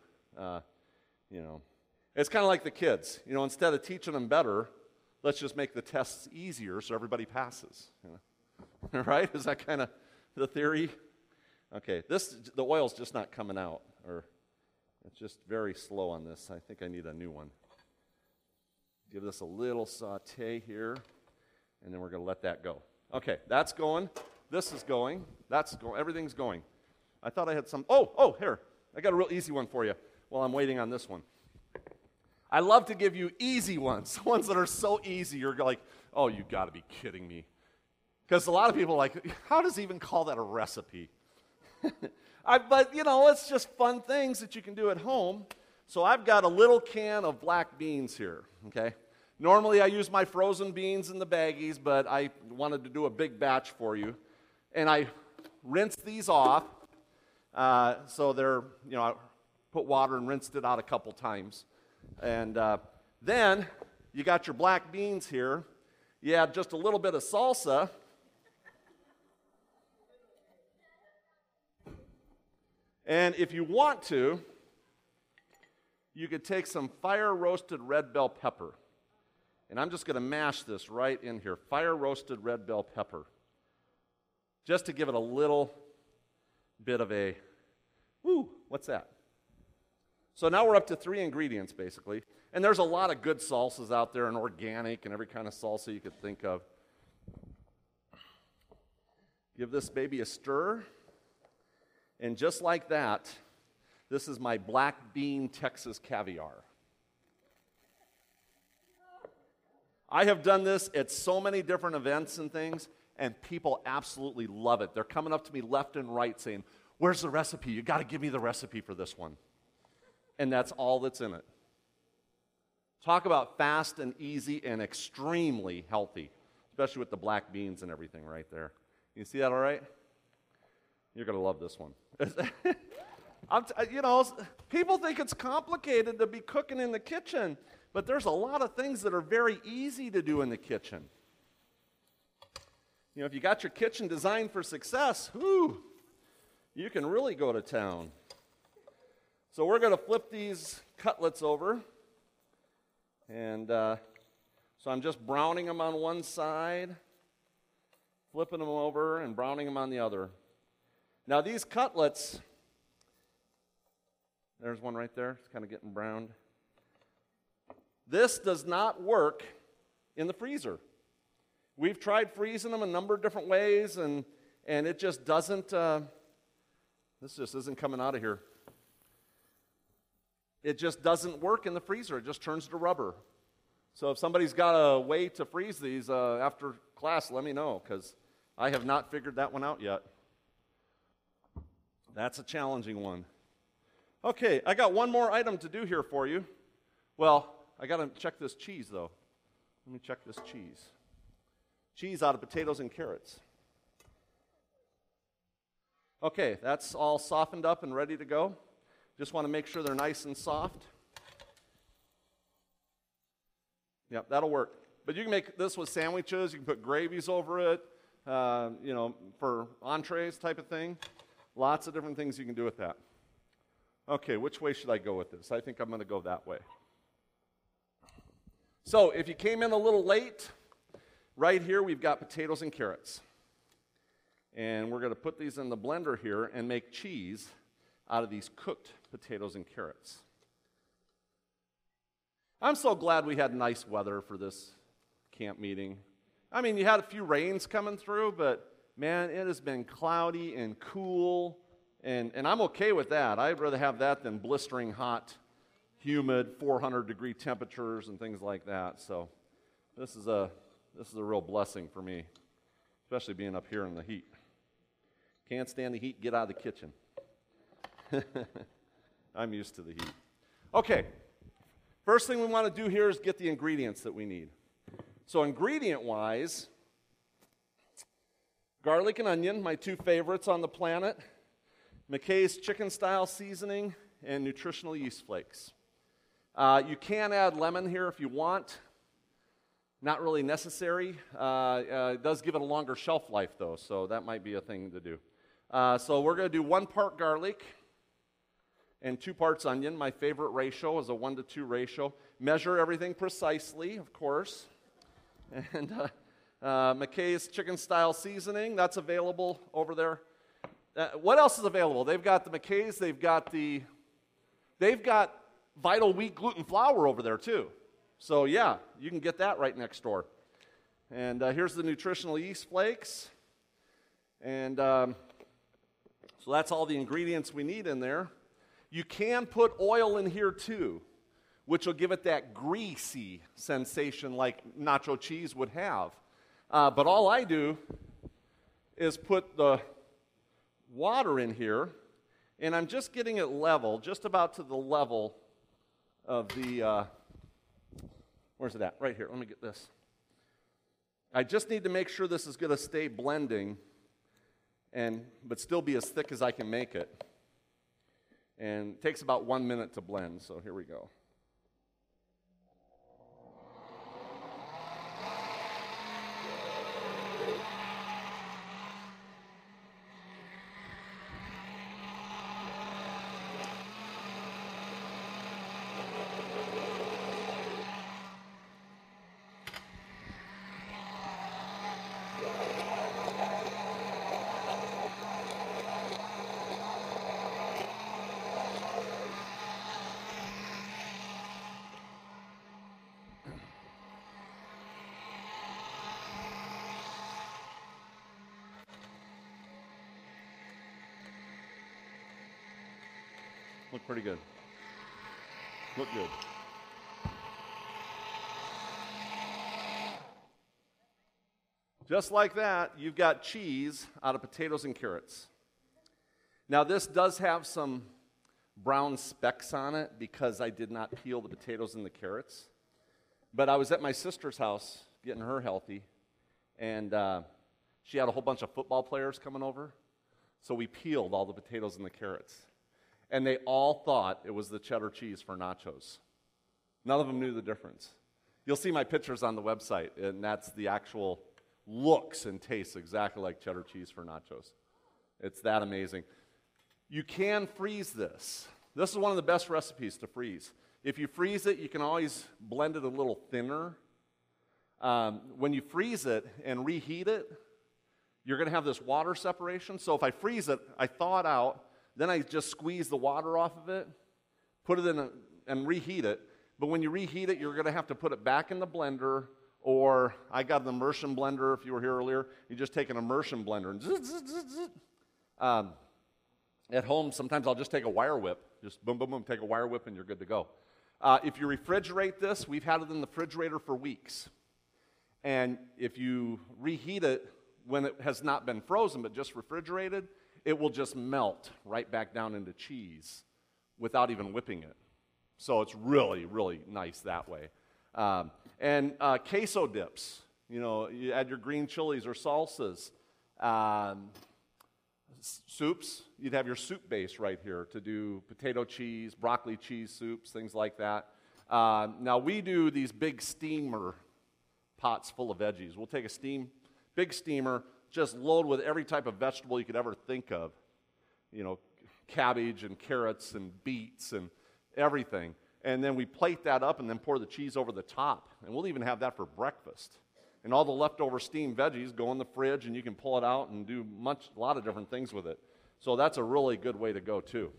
It's kind of like the kids. Instead of teaching them better, let's just make the tests easier so everybody passes. Right? Is that kind of the theory? Okay, the oil's just not coming out, or it's just very slow on this. I think I need a new one. Give this a little saute here, and then we're going to let that go. Okay, that's going. This is going. That's going. Everything's going. I thought I had some. Oh, here. I got a real easy one for you while I'm waiting on this one. I love to give you easy ones that are so easy. You're like, oh, you got to be kidding me. Because a lot of people are like, how does he even call that a recipe? But, it's just fun things that you can do at home. So I've got a little can of black beans here, okay? Normally I use my frozen beans in the baggies, but I wanted to do a big batch for you. And I rinse these off. So they're, I put water and rinsed it out a couple times. And then you got your black beans here. You add just a little bit of salsa. And if you want to, you could take some fire-roasted red bell pepper. And I'm just going to mash this right in here. Fire-roasted red bell pepper. Just to give it a little bit of a, what's that? So now we're up to 3 ingredients, basically. And there's a lot of good salsas out there, and organic, and every kind of salsa you could think of. Give this baby a stir. And just like that, this is my black bean Texas caviar. I have done this at so many different events and things, and people absolutely love it. They're coming up to me left and right saying, where's the recipe? You got to give me the recipe for this one. And that's all that's in it. Talk about fast and easy and extremely healthy, especially with the black beans and everything right there. You see that all right? You're going to love this one. People think it's complicated to be cooking in the kitchen, but there's a lot of things that are very easy to do in the kitchen. If you got your kitchen designed for success, you can really go to town. So we're going to flip these cutlets over. And so I'm just browning them on one side, flipping them over, and browning them on the other. Now these cutlets, there's one right there. It's kind of getting browned. This does not work in the freezer. We've tried freezing them a number of different ways, and it just doesn't, this just isn't coming out of here. It just doesn't work in the freezer. It just turns to rubber. So if somebody's got a way to freeze these after class, let me know, because I have not figured that one out yet. That's a challenging one. Okay, I got one more item to do here for you. Well, I got to check this cheese, though. Let me check this cheese. Cheese out of potatoes and carrots. Okay, that's all softened up and ready to go. Just want to make sure they're nice and soft. Yep, that'll work. But you can make this with sandwiches. You can put gravies over it, for entrees type of thing. Lots of different things you can do with that. Okay, which way should I go with this? I think I'm going to go that way. So if you came in a little late, right here we've got potatoes and carrots. And we're going to put these in the blender here and make cheese out of these cooked potatoes and carrots. I'm so glad we had nice weather for this camp meeting. I mean, you had a few rains coming through, but man, it has been cloudy and cool, and I'm okay with that. I'd rather have that than blistering hot, humid, 400-degree temperatures and things like that. So this is a real blessing for me, especially being up here in the heat. Can't stand the heat, get out of the kitchen. I'm used to the heat. Okay, first thing we want to do here is get the ingredients that we need. So ingredient-wise, garlic and onion, my two favorites on the planet, McKay's chicken-style seasoning, and nutritional yeast flakes. You can add lemon here if you want. Not really necessary. It does give it a longer shelf life, though, so that might be a thing to do. So we're going to do 1 part garlic and 2 parts onion. My favorite ratio is a 1-to-2 ratio. Measure everything precisely, of course. And McKay's chicken-style seasoning, that's available over there. What else is available? They've got the McKay's, they've got Vital Wheat gluten flour over there too. So yeah, you can get that right next door. And here's the nutritional yeast flakes. And so that's all the ingredients we need in there. You can put oil in here too, which will give it that greasy sensation like nacho cheese would have. But all I do is put the water in here, and I'm just getting it level, just about to the level of the, where's it at? Right here, let me get this. I just need to make sure this is going to stay blending, but still be as thick as I can make it. And it takes about 1 minute to blend, so here we go. Look pretty good. Look good. Just like that, you've got cheese out of potatoes and carrots. Now this does have some brown specks on it because I did not peel the potatoes and the carrots. But I was at my sister's house getting her healthy, and she had a whole bunch of football players coming over. So we peeled all the potatoes and the carrots. And they all thought it was the cheddar cheese for nachos. None of them knew the difference. You'll see my pictures on the website, and that's the actual looks and tastes exactly like cheddar cheese for nachos. It's that amazing. You can freeze this. This is one of the best recipes to freeze. If you freeze it, you can always blend it a little thinner. When you freeze it and reheat it, you're going to have this water separation. So if I freeze it, I thaw it out, then I just squeeze the water off of it, put it in and reheat it. But when you reheat it, you're going to have to put it back in the blender, or I got an immersion blender if you were here earlier. You just take an immersion blender and zzz, zzz, zzz, zzz. At home, sometimes I'll just take a wire whip. Just boom, boom, boom, take a wire whip and you're good to go. If you refrigerate this, we've had it in the refrigerator for weeks. And if you reheat it when it has not been frozen but just refrigerated, it will just melt right back down into cheese without even whipping it. So it's really, really nice that way. And queso dips. You add your green chilies or salsas. Soups, you'd have your soup base right here to do potato cheese, broccoli cheese soups, things like that. Now we do these big steamer pots full of veggies. We'll take a big steamer, just load with every type of vegetable you could ever think of. Cabbage and carrots and beets and everything. And then we plate that up and then pour the cheese over the top. And we'll even have that for breakfast. And all the leftover steamed veggies go in the fridge, and you can pull it out and do a lot of different things with it. So that's a really good way to go, too.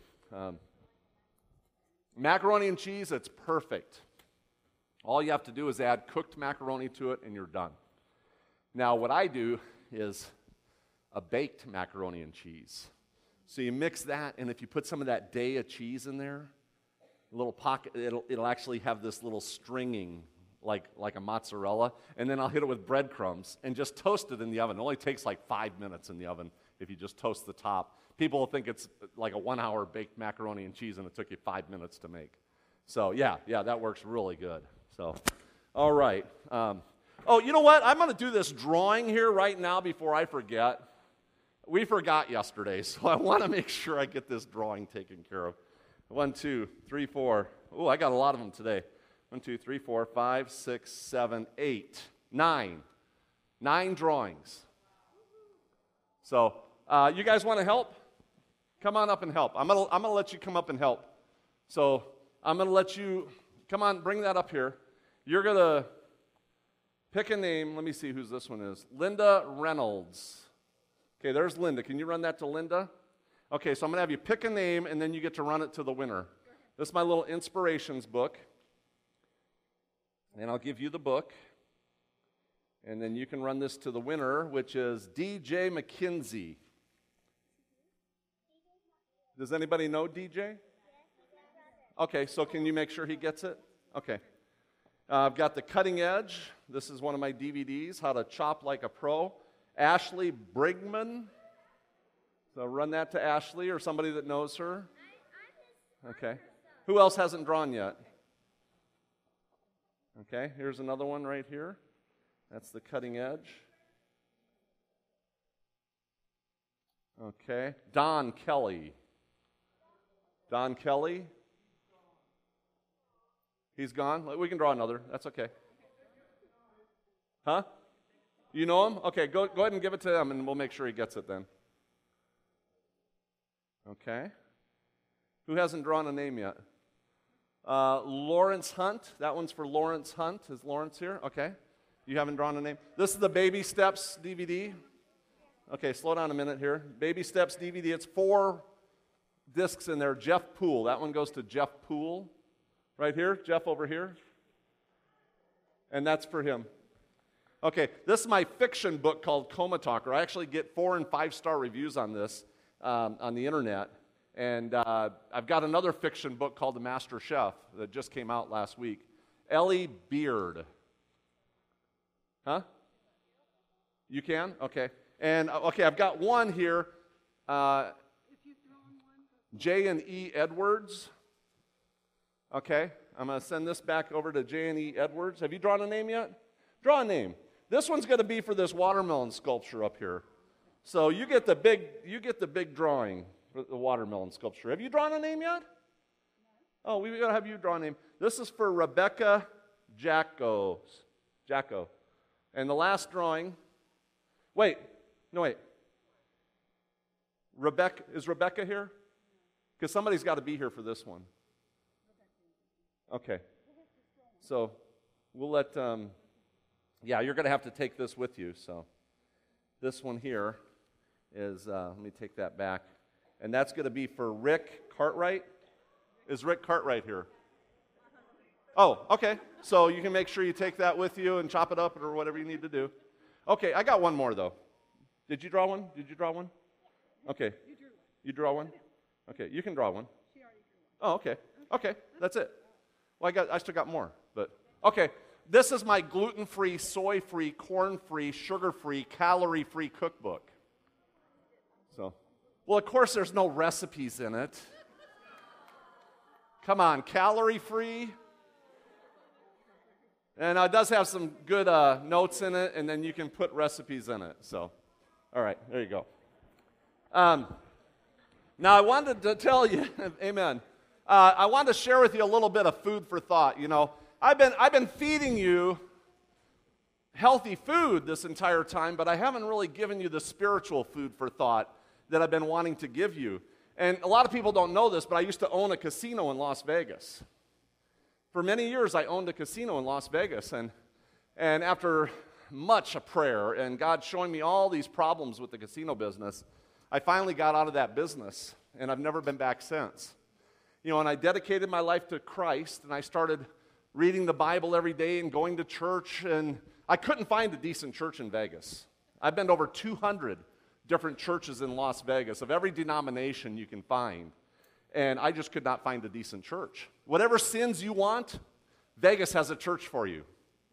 Macaroni and cheese, it's perfect. All you have to do is add cooked macaroni to it, and you're done. Now, what I do is a baked macaroni and cheese. So you mix that, and if you put some of that Daiya cheese in there, a little pocket, it'll actually have this little stringing like a mozzarella, and then I'll hit it with breadcrumbs and just toast it in the oven. It only takes like 5 minutes in the oven if you just toast the top. People will think it's like a 1 hour baked macaroni and cheese, and it took you 5 minutes to make. So yeah, that works really good. So, all right. You know what? I'm going to do this drawing here right now before I forget. We forgot yesterday, so I want to make sure I get this drawing taken care of. 1, 2, 3, 4. Oh, I got a lot of them today. 1, 2, 3, 4, 5, 6, 7, 8, 9. 9 drawings. So, you guys want to help? Come on up and help. I'm gonna let you come up and help. So, I'm gonna let you come on. Bring that up here. You're gonna pick a name. Let me see whose this one is. Linda Reynolds. Okay, there's Linda. Can you run that to Linda? Okay, so I'm gonna have you pick a name, and then you get to run it to the winner. This is my little inspirations book. And I'll give you the book, and then you can run this to the winner, which is DJ McKinsey. Does anybody know DJ? Okay, so can you make sure he gets it? Okay. I've got The Cutting Edge. This is one of my DVDs, How to Chop Like a Pro. Ashley Brigman. So run that to Ashley or somebody that knows her. Okay. Who else hasn't drawn yet? Okay, here's another one right here. That's The Cutting Edge. Okay, Don Kelly. Don Kelly? He's gone? We can draw another. That's okay. Huh? You know him? Okay, go ahead and give it to him, and we'll make sure he gets it then. Okay. Who hasn't drawn a name yet? Lawrence Hunt. That one's for Lawrence Hunt. Is Lawrence here? Okay. You haven't drawn a name? This is the Baby Steps DVD. Okay, slow down a minute here. Baby Steps DVD. It's 4 discs in there. Jeff Poole. That one goes to Jeff Poole. Right here. Jeff over here. And that's for him. Okay, this is my fiction book called Coma Talker. I actually get 4- and 5-star reviews on this on the internet. And I've got another fiction book called The Master Chef that just came out last week. Ellie Beard. Huh? You can? Okay. And, okay, I've got one here. J&E Edwards. Okay. I'm going to send this back over to J&E Edwards. Have you drawn a name yet? Draw a name. This one's going to be for this watermelon sculpture up here. So you get the big drawing for the watermelon sculpture. Have you drawn a name yet? No. Oh, we got to have you draw a name. This is for Rebecca Jacko. And the last drawing. Wait. Is Rebecca here? Because somebody's got to be here for this one. Okay. So we'll let, you're going to have to take this with you. So this one here is, let me take that back. And that's going to be for Rick Cartwright. Is Rick Cartwright here? Oh, okay. So you can make sure you take that with you and chop it up or whatever you need to do. Okay, I got one more, though. Did you draw one? Okay. You draw one? Okay, you can draw one. Oh, okay. Okay, that's it. Well, I still got more, but okay. This is my gluten-free, soy-free, corn-free, sugar-free, calorie-free cookbook. So, Well, of course, there's no recipes in it. Come on, calorie-free. And it does have some good notes in it, and then you can put recipes in it. So, all right, there you go. Now, I wanted to tell you, amen. I wanted to share with you a little bit of food for thought. You know, I've been feeding you healthy food this entire time, but I haven't really given you the spiritual food for thought that I've been wanting to give you. And a lot of people don't know this, but I used to own a casino in Las Vegas. For many years, I owned a casino in Las Vegas, and after much a prayer and God showing me all these problems with the casino business, I finally got out of that business, and I've never been back since. You know, and I dedicated my life to Christ, and I started reading the Bible every day and going to church, and I couldn't find a decent church in Vegas. I've been to over 200 different churches in Las Vegas of every denomination you can find, and I just could not find a decent church. Whatever sins you want, Vegas has a church for you.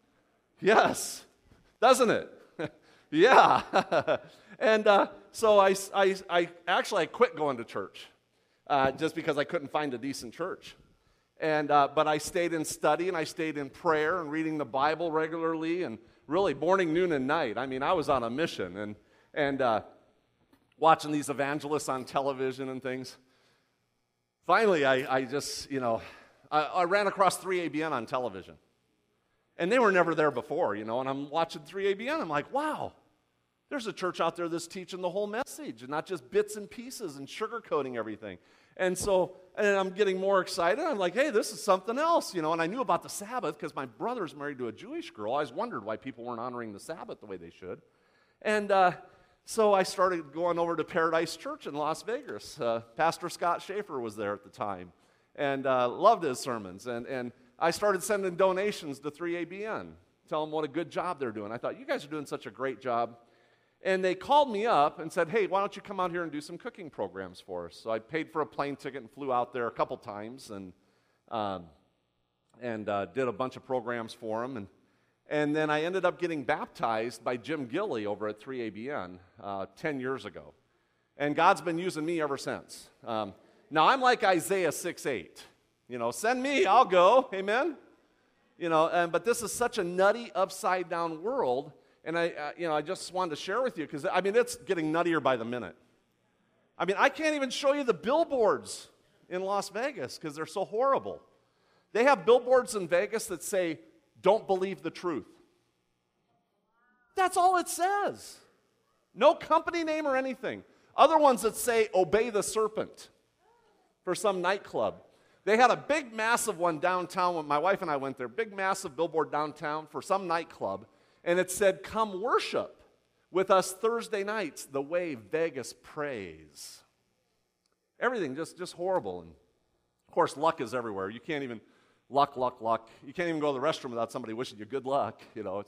Yes, doesn't it? Yeah. And so I quit going to church just because I couldn't find a decent church. And but I stayed in study, and I stayed in prayer and reading the Bible regularly, and really morning, noon, and night. I mean, I was on a mission, and watching these evangelists on television and things. Finally, I just, you know, I ran across 3ABN on television. And they were never there before, you know, and I'm watching 3ABN. I'm like, wow, there's a church out there that's teaching the whole message and not just bits and pieces and sugarcoating everything. And so, and I'm getting more excited. I'm like, hey, this is something else, you know. And I knew about the Sabbath because my brother's married to a Jewish girl. I always wondered why people weren't honoring the Sabbath the way they should. And so I started going over to Paradise Church in Las Vegas. Pastor Scott Schaefer was there at the time, and loved his sermons. And I started sending donations to 3ABN, tell them what a good job they're doing. I thought, you guys are doing such a great job. And they called me up and said, hey, why don't you come out here and do some cooking programs for us? So I paid for a plane ticket and flew out there a couple times and did a bunch of programs for them. And then I ended up getting baptized by Jim Gilley over at 3ABN 10 years ago. And God's been using me ever since. Now, I'm like Isaiah 6:8. You know, send me, I'll go. Amen? You know, but this is such a nutty, upside-down world. And I just wanted to share with you because, I mean, it's getting nuttier by the minute. I mean, I can't even show you the billboards in Las Vegas because they're so horrible. They have billboards in Vegas that say, don't believe the truth. That's all it says. No company name or anything. Other ones that say, obey the serpent for some nightclub. They had a big, massive one downtown when my wife and I went there, big, massive billboard downtown for some nightclub, and it said, come worship with us Thursday nights the way Vegas prays. Everything just horrible. And, of course, luck is everywhere. You can't even, luck. You can't even go to the restroom without somebody wishing you good luck. You know,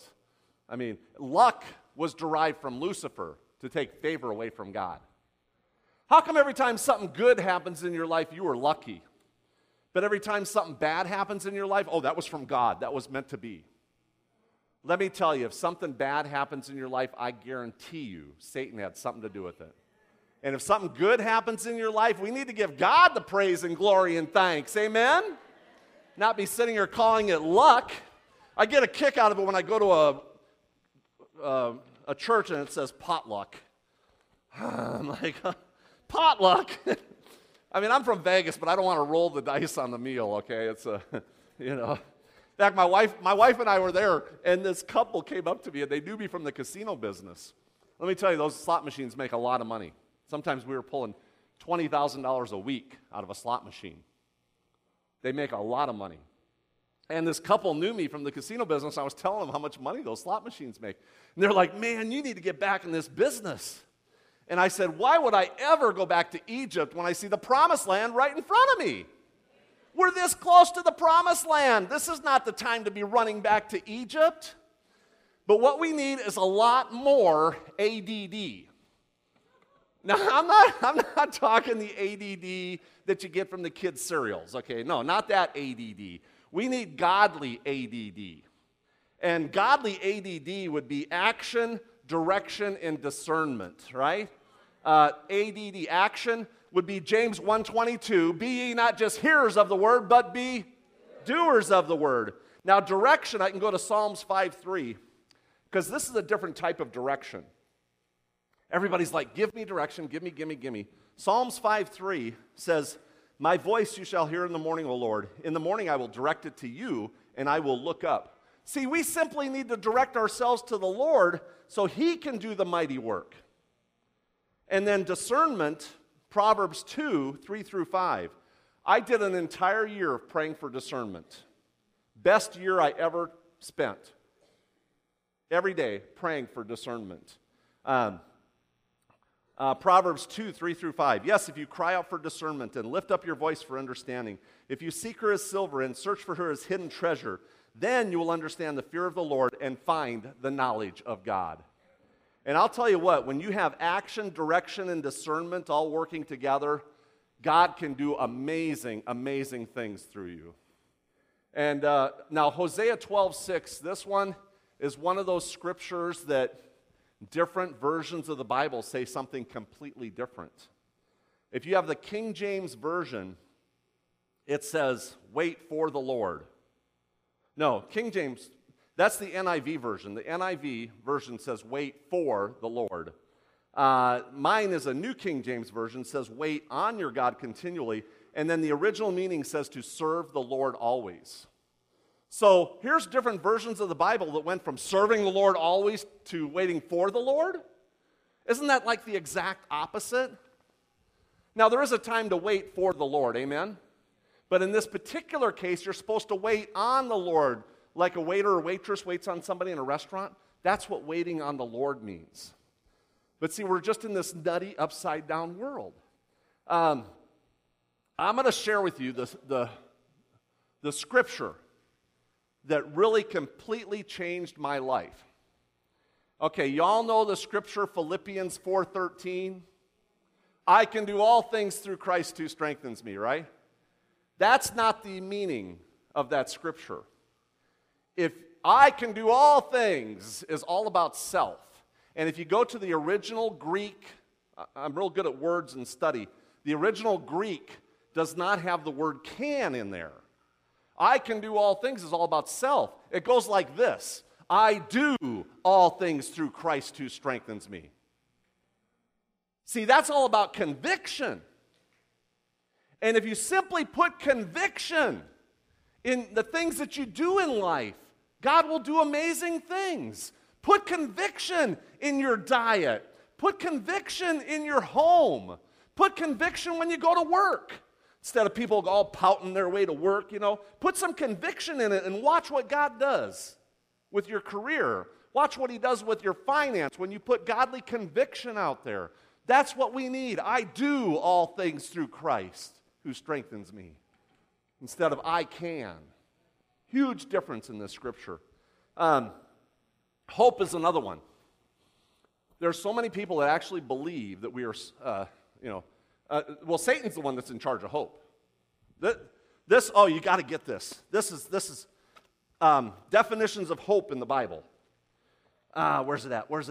luck was derived from Lucifer to take favor away from God. How come every time something good happens in your life, you are lucky? But every time something bad happens in your life, oh, that was from God. That was meant to be. Let me tell you, if something bad happens in your life, I guarantee you Satan had something to do with it. And if something good happens in your life, we need to give God the praise and glory and thanks. Amen? Not be sitting here calling it luck. I get a kick out of it when I go to a church and it says potluck. I'm like, potluck? I mean, I'm from Vegas, but I don't want to roll the dice on the meal, okay? It's you know. In fact, my wife and I were there, and this couple came up to me, and they knew me from the casino business. Let me tell you, those slot machines make a lot of money. Sometimes we were pulling $20,000 a week out of a slot machine. They make a lot of money. And this couple knew me from the casino business. I was telling them how much money those slot machines make. And they're like, man, you need to get back in this business. And I said, why would I ever go back to Egypt when I see the promised land right in front of me? We're this close to the promised land. This is not the time to be running back to Egypt. But what we need is a lot more ADD. Now, I'm not talking the ADD that you get from the kids' cereals, okay? No, not that ADD. We need godly ADD. And godly ADD would be action, direction, and discernment, right? ADD, action, would be James 1:22. Be ye not just hearers of the word, but be doers of the word. Now, direction, I can go to Psalms 5:3, because this is a different type of direction. Everybody's like, give me direction, give me. Psalms 5:3 says, my voice you shall hear in the morning, O Lord. In the morning I will direct it to you, and I will look up. See, we simply need to direct ourselves to the Lord so he can do the mighty work. And then discernment, Proverbs 2:3-5. I did an entire year of praying for discernment. Best year I ever spent. Every day praying for discernment. Proverbs 2:3-5. Yes, if you cry out for discernment and lift up your voice for understanding, if you seek her as silver and search for her as hidden treasure, then you will understand the fear of the Lord and find the knowledge of God. And I'll tell you what, when you have action, direction, and discernment all working together, God can do amazing, amazing things through you. And now Hosea 12:6, this one is one of those scriptures that different versions of the Bible say something completely different. If you have the King James Version, it says, wait for the Lord. No, King James, that's the NIV version. The NIV version says, wait for the Lord. Mine is a New King James Version, says, wait on your God continually. And then the original meaning says to serve the Lord always. So here's different versions of the Bible that went from serving the Lord always to waiting for the Lord. Isn't that like the exact opposite? Now, there is a time to wait for the Lord, amen? But in this particular case, you're supposed to wait on the Lord like a waiter or waitress waits on somebody in a restaurant. That's what waiting on the Lord means. But see, we're just in this nutty, upside-down world. I'm going to share with you the scripture that really completely changed my life. Okay, y'all know the scripture, Philippians 4:13. I can do all things through Christ who strengthens me, right? That's not the meaning of that scripture. If I can do all things is all about self. And if you go to the original Greek, I'm real good at words and study. The original Greek does not have the word can in there. I can do all things is all about self. It goes like this. I do all things through Christ who strengthens me. See, that's all about conviction. And if you simply put conviction in the things that you do in life, God will do amazing things. Put conviction in your diet. Put conviction in your home. Put conviction when you go to work. Instead of people all pouting their way to work, put some conviction in it and watch what God does with your career. Watch what he does with your finance when you put godly conviction out there. That's what we need. I do all things through Christ who strengthens me. Instead of I can. Huge difference in this scripture. Hope is another one. There are so many people that actually believe that we are, Satan's the one that's in charge of hope. You got to get this. This is definitions of hope in the Bible. Where's it at?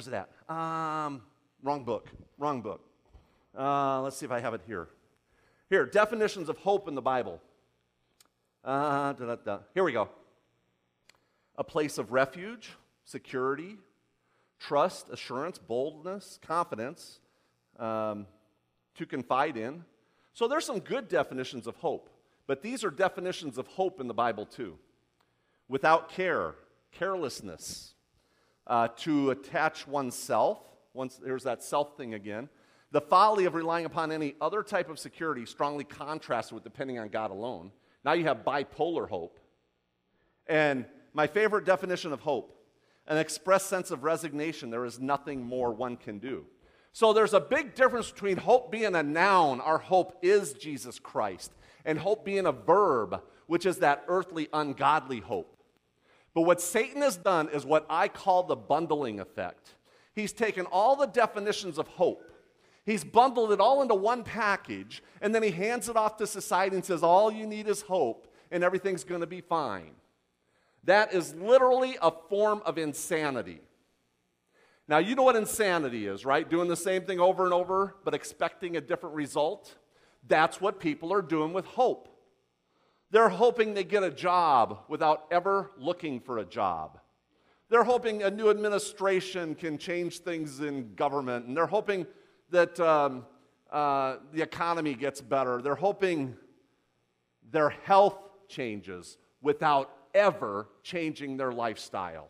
Wrong book. Let's see if I have it here. Here, definitions of hope in the Bible. Here we go. A place of refuge, security, trust, assurance, boldness, confidence, to confide in. So there's some good definitions of hope, but these are definitions of hope in the Bible too. Without care, carelessness, to attach oneself, there's that self thing again. The folly of relying upon any other type of security strongly contrasted with depending on God alone. Now you have bipolar hope. And my favorite definition of hope, an express sense of resignation. There is nothing more one can do. So there's a big difference between hope being a noun, our hope is Jesus Christ, and hope being a verb, which is that earthly, ungodly hope. But what Satan has done is what I call the bundling effect. He's taken all the definitions of hope, he's bundled it all into one package, and then he hands it off to society and says, all you need is hope, and everything's going to be fine. That is literally a form of insanity. Now, you know what insanity is, right? Doing the same thing over and over, but expecting a different result. That's what people are doing with hope. They're hoping they get a job without ever looking for a job. They're hoping a new administration can change things in government, and they're hoping that the economy gets better. They're hoping their health changes without ever changing their lifestyle.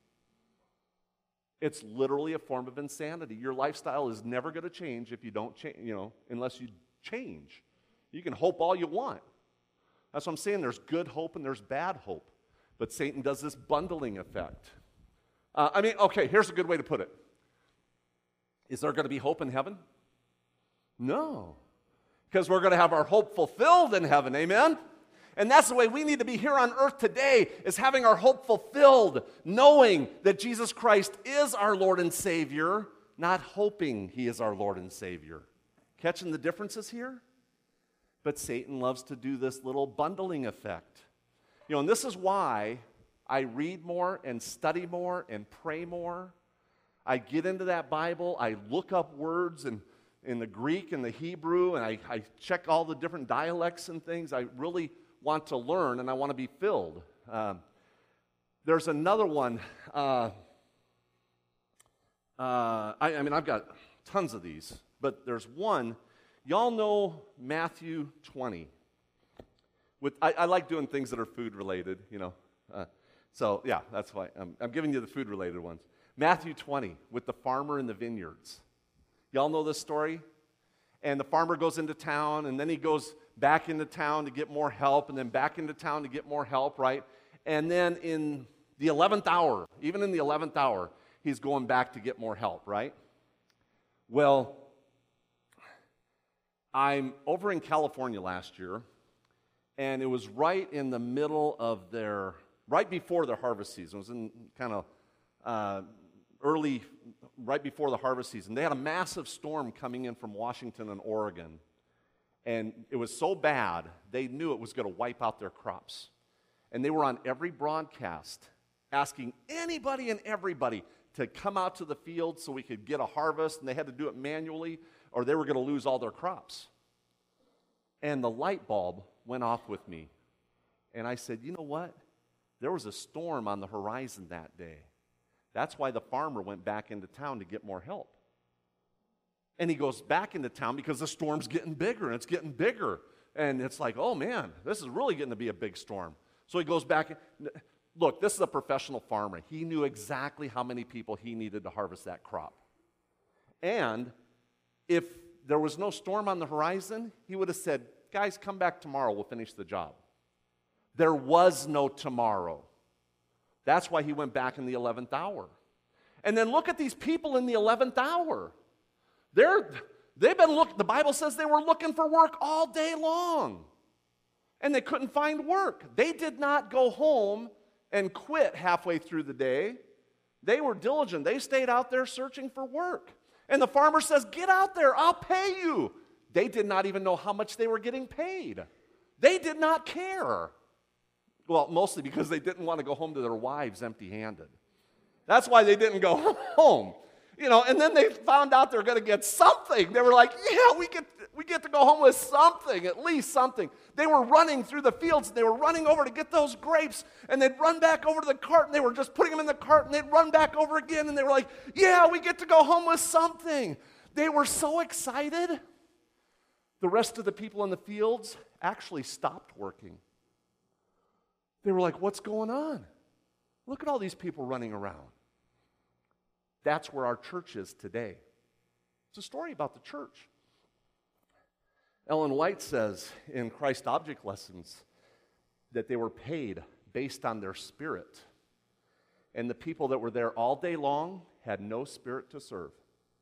It's literally a form of insanity. Your lifestyle is never going to change if you don't change, unless you change. You can hope all you want. That's what I'm saying. There's good hope and there's bad hope. But Satan does this bundling effect. Okay, here's a good way to put it. Is there going to be hope in heaven? No. Because we're going to have our hope fulfilled in heaven, amen? And that's the way we need to be here on earth today, is having our hope fulfilled, knowing that Jesus Christ is our Lord and Savior, not hoping He is our Lord and Savior. Catching the differences here? But Satan loves to do this little bundling effect. And this is why I read more and study more and pray more. I get into that Bible, I look up words in the Greek and the Hebrew, and I check all the different dialects and things. I really want to learn, and I want to be filled. There's another one. I've got tons of these, but there's one. Y'all know Matthew 20. I like doing things that are food related, so yeah, that's why I'm giving you the food related ones. Matthew 20 with the farmer in the vineyards. Y'all know this story? And the farmer goes into town, and then he goes back into town to get more help, and then back into town to get more help, right? And then in the 11th hour, even in the 11th hour, he's going back to get more help, right? Well, I'm over in California last year, and it was right in the middle of right before their harvest season. It was in kind of early, right before the harvest season. They had a massive storm coming in from Washington and Oregon. And it was so bad, they knew it was going to wipe out their crops. And they were on every broadcast asking anybody and everybody to come out to the field so we could get a harvest, and they had to do it manually or they were going to lose all their crops. And the light bulb went off with me. And I said, you know what? There was a storm on the horizon that day. That's why the farmer went back into town to get more help. And he goes back into town because the storm's getting bigger, and it's getting bigger. And it's like, oh man, this is really getting to be a big storm. So he goes back. Look, this is a professional farmer. He knew exactly how many people he needed to harvest that crop. And if there was no storm on the horizon, he would have said, guys, come back tomorrow, we'll finish the job. There was no tomorrow. That's why he went back in the 11th hour. And then look at these people in the 11th hour. They've been looking, the Bible says they were looking for work all day long. And they couldn't find work. They did not go home and quit halfway through the day. They were diligent. They stayed out there searching for work. And the farmer says, get out there, I'll pay you. They did not even know how much they were getting paid. They did not care. Well, mostly because they didn't want to go home to their wives empty-handed. That's why they didn't go home. And then they found out they're going to get something. They were like, yeah, we get to go home with something, at least something. They were running through the fields, and they were running over to get those grapes, and they'd run back over to the cart, and they were just putting them in the cart, and they'd run back over again, and they were like, yeah, we get to go home with something. They were so excited. The rest of the people in the fields actually stopped working. They were like, what's going on? Look at all these people running around. That's where our church is today. It's a story about the church. Ellen White says in Christ Object Lessons that they were paid based on their spirit. And the people that were there all day long had no spirit to serve.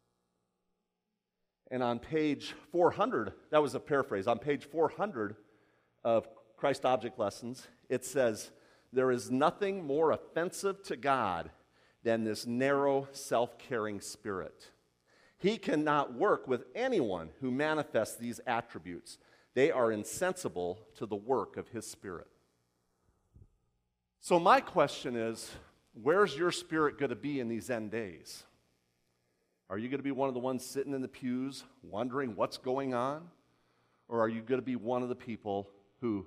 And on page 400, that was a paraphrase, on page 400 of Christ Object Lessons, it says, there is nothing more offensive to God than this narrow, self-caring spirit. He cannot work with anyone who manifests these attributes. They are insensible to the work of His Spirit. So my question is, where's your spirit going to be in these end days? Are you going to be one of the ones sitting in the pews wondering what's going on? Or are you going to be one of the people who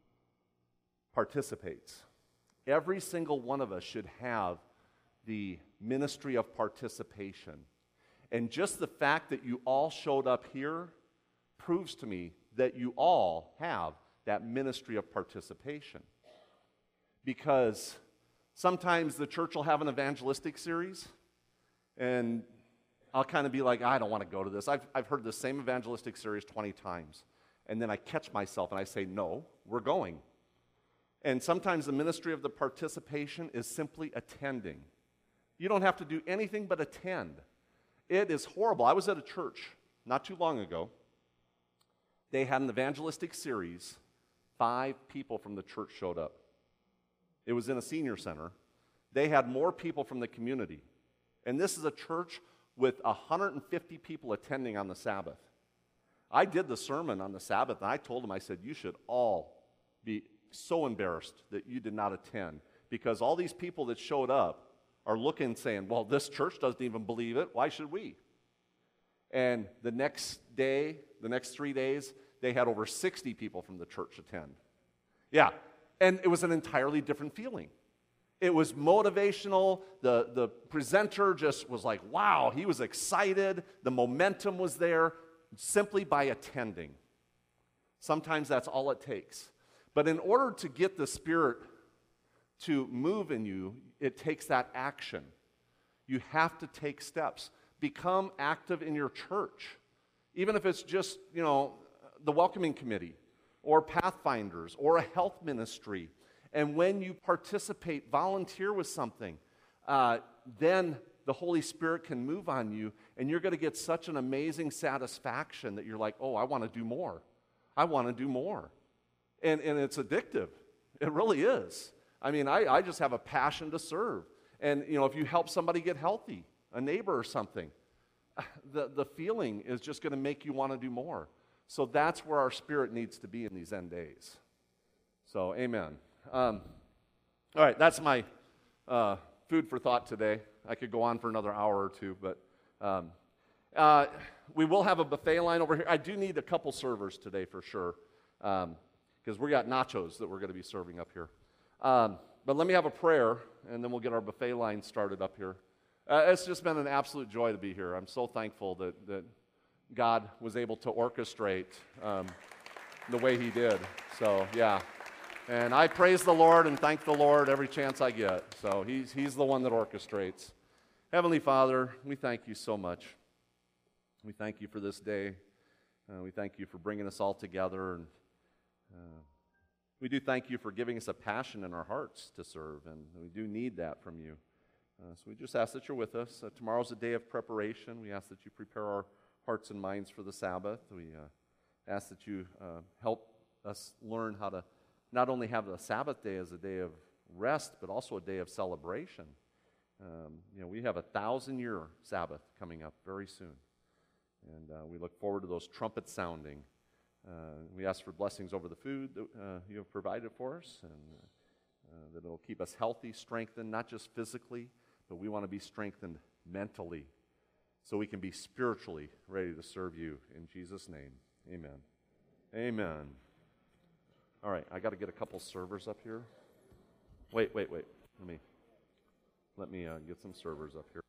participates? Every single one of us should have the ministry of participation. And just the fact that you all showed up here proves to me that you all have that ministry of participation. Because sometimes the church will have an evangelistic series, and I'll kind of be like, I don't want to go to this. I've heard the same evangelistic series 20 times. And then I catch myself and I say, no, we're going. And sometimes the ministry of the participation is simply attending. You don't have to do anything but attend. It is horrible. I was at a church not too long ago. They had an evangelistic series. 5 people from the church showed up. It was in a senior center. They had more people from the community. And this is a church with 150 people attending on the Sabbath. I did the sermon on the Sabbath, and I told them, I said, you should all be so embarrassed that you did not attend, because all these people that showed up are looking saying, well, this church doesn't even believe it. Why should we? And the next day, the next 3 days, they had over 60 people from the church attend. Yeah, and it was an entirely different feeling. It was motivational. The presenter just was like, wow, he was excited. The momentum was there simply by attending. Sometimes that's all it takes. But in order to get the Spirit to move in you, it takes that action. You have to take steps. Become active in your church. Even if it's just, the welcoming committee or Pathfinders or a health ministry. And when you participate, volunteer with something, then the Holy Spirit can move on you, and you're going to get such an amazing satisfaction that you're like, oh, I want to do more. I want to do more. And it's addictive. It really is. I mean, I just have a passion to serve. And, if you help somebody get healthy, a neighbor or something, the feeling is just going to make you want to do more. So that's where our spirit needs to be in these end days. So, amen. All right, that's my food for thought today. I could go on for another hour or two, but we will have a buffet line over here. I do need a couple servers today for sure, because we got nachos that we're going to be serving up here. But let me have a prayer, and then we'll get our buffet line started up here. It's just been an absolute joy to be here. I'm so thankful that God was able to orchestrate the way He did. So, yeah. And I praise the Lord and thank the Lord every chance I get. So He's the one that orchestrates. Heavenly Father, we thank You so much. We thank You for this day. We thank You for bringing us all together. And we do thank You for giving us a passion in our hearts to serve. And we do need that from You. So we just ask that You're with us. Tomorrow's a day of preparation. We ask that You prepare our hearts and minds for the Sabbath. We ask that You help us learn how to not only have the Sabbath day as a day of rest, but also a day of celebration. We have 1,000-year Sabbath coming up very soon. And we look forward to those trumpets sounding. We ask for blessings over the food that You have provided for us, and that it'll keep us healthy, strengthened, not just physically, but we want to be strengthened mentally so we can be spiritually ready to serve You. In Jesus' name, amen. Amen. All right, I got to get a couple servers up here. Wait. Let me get some servers up here.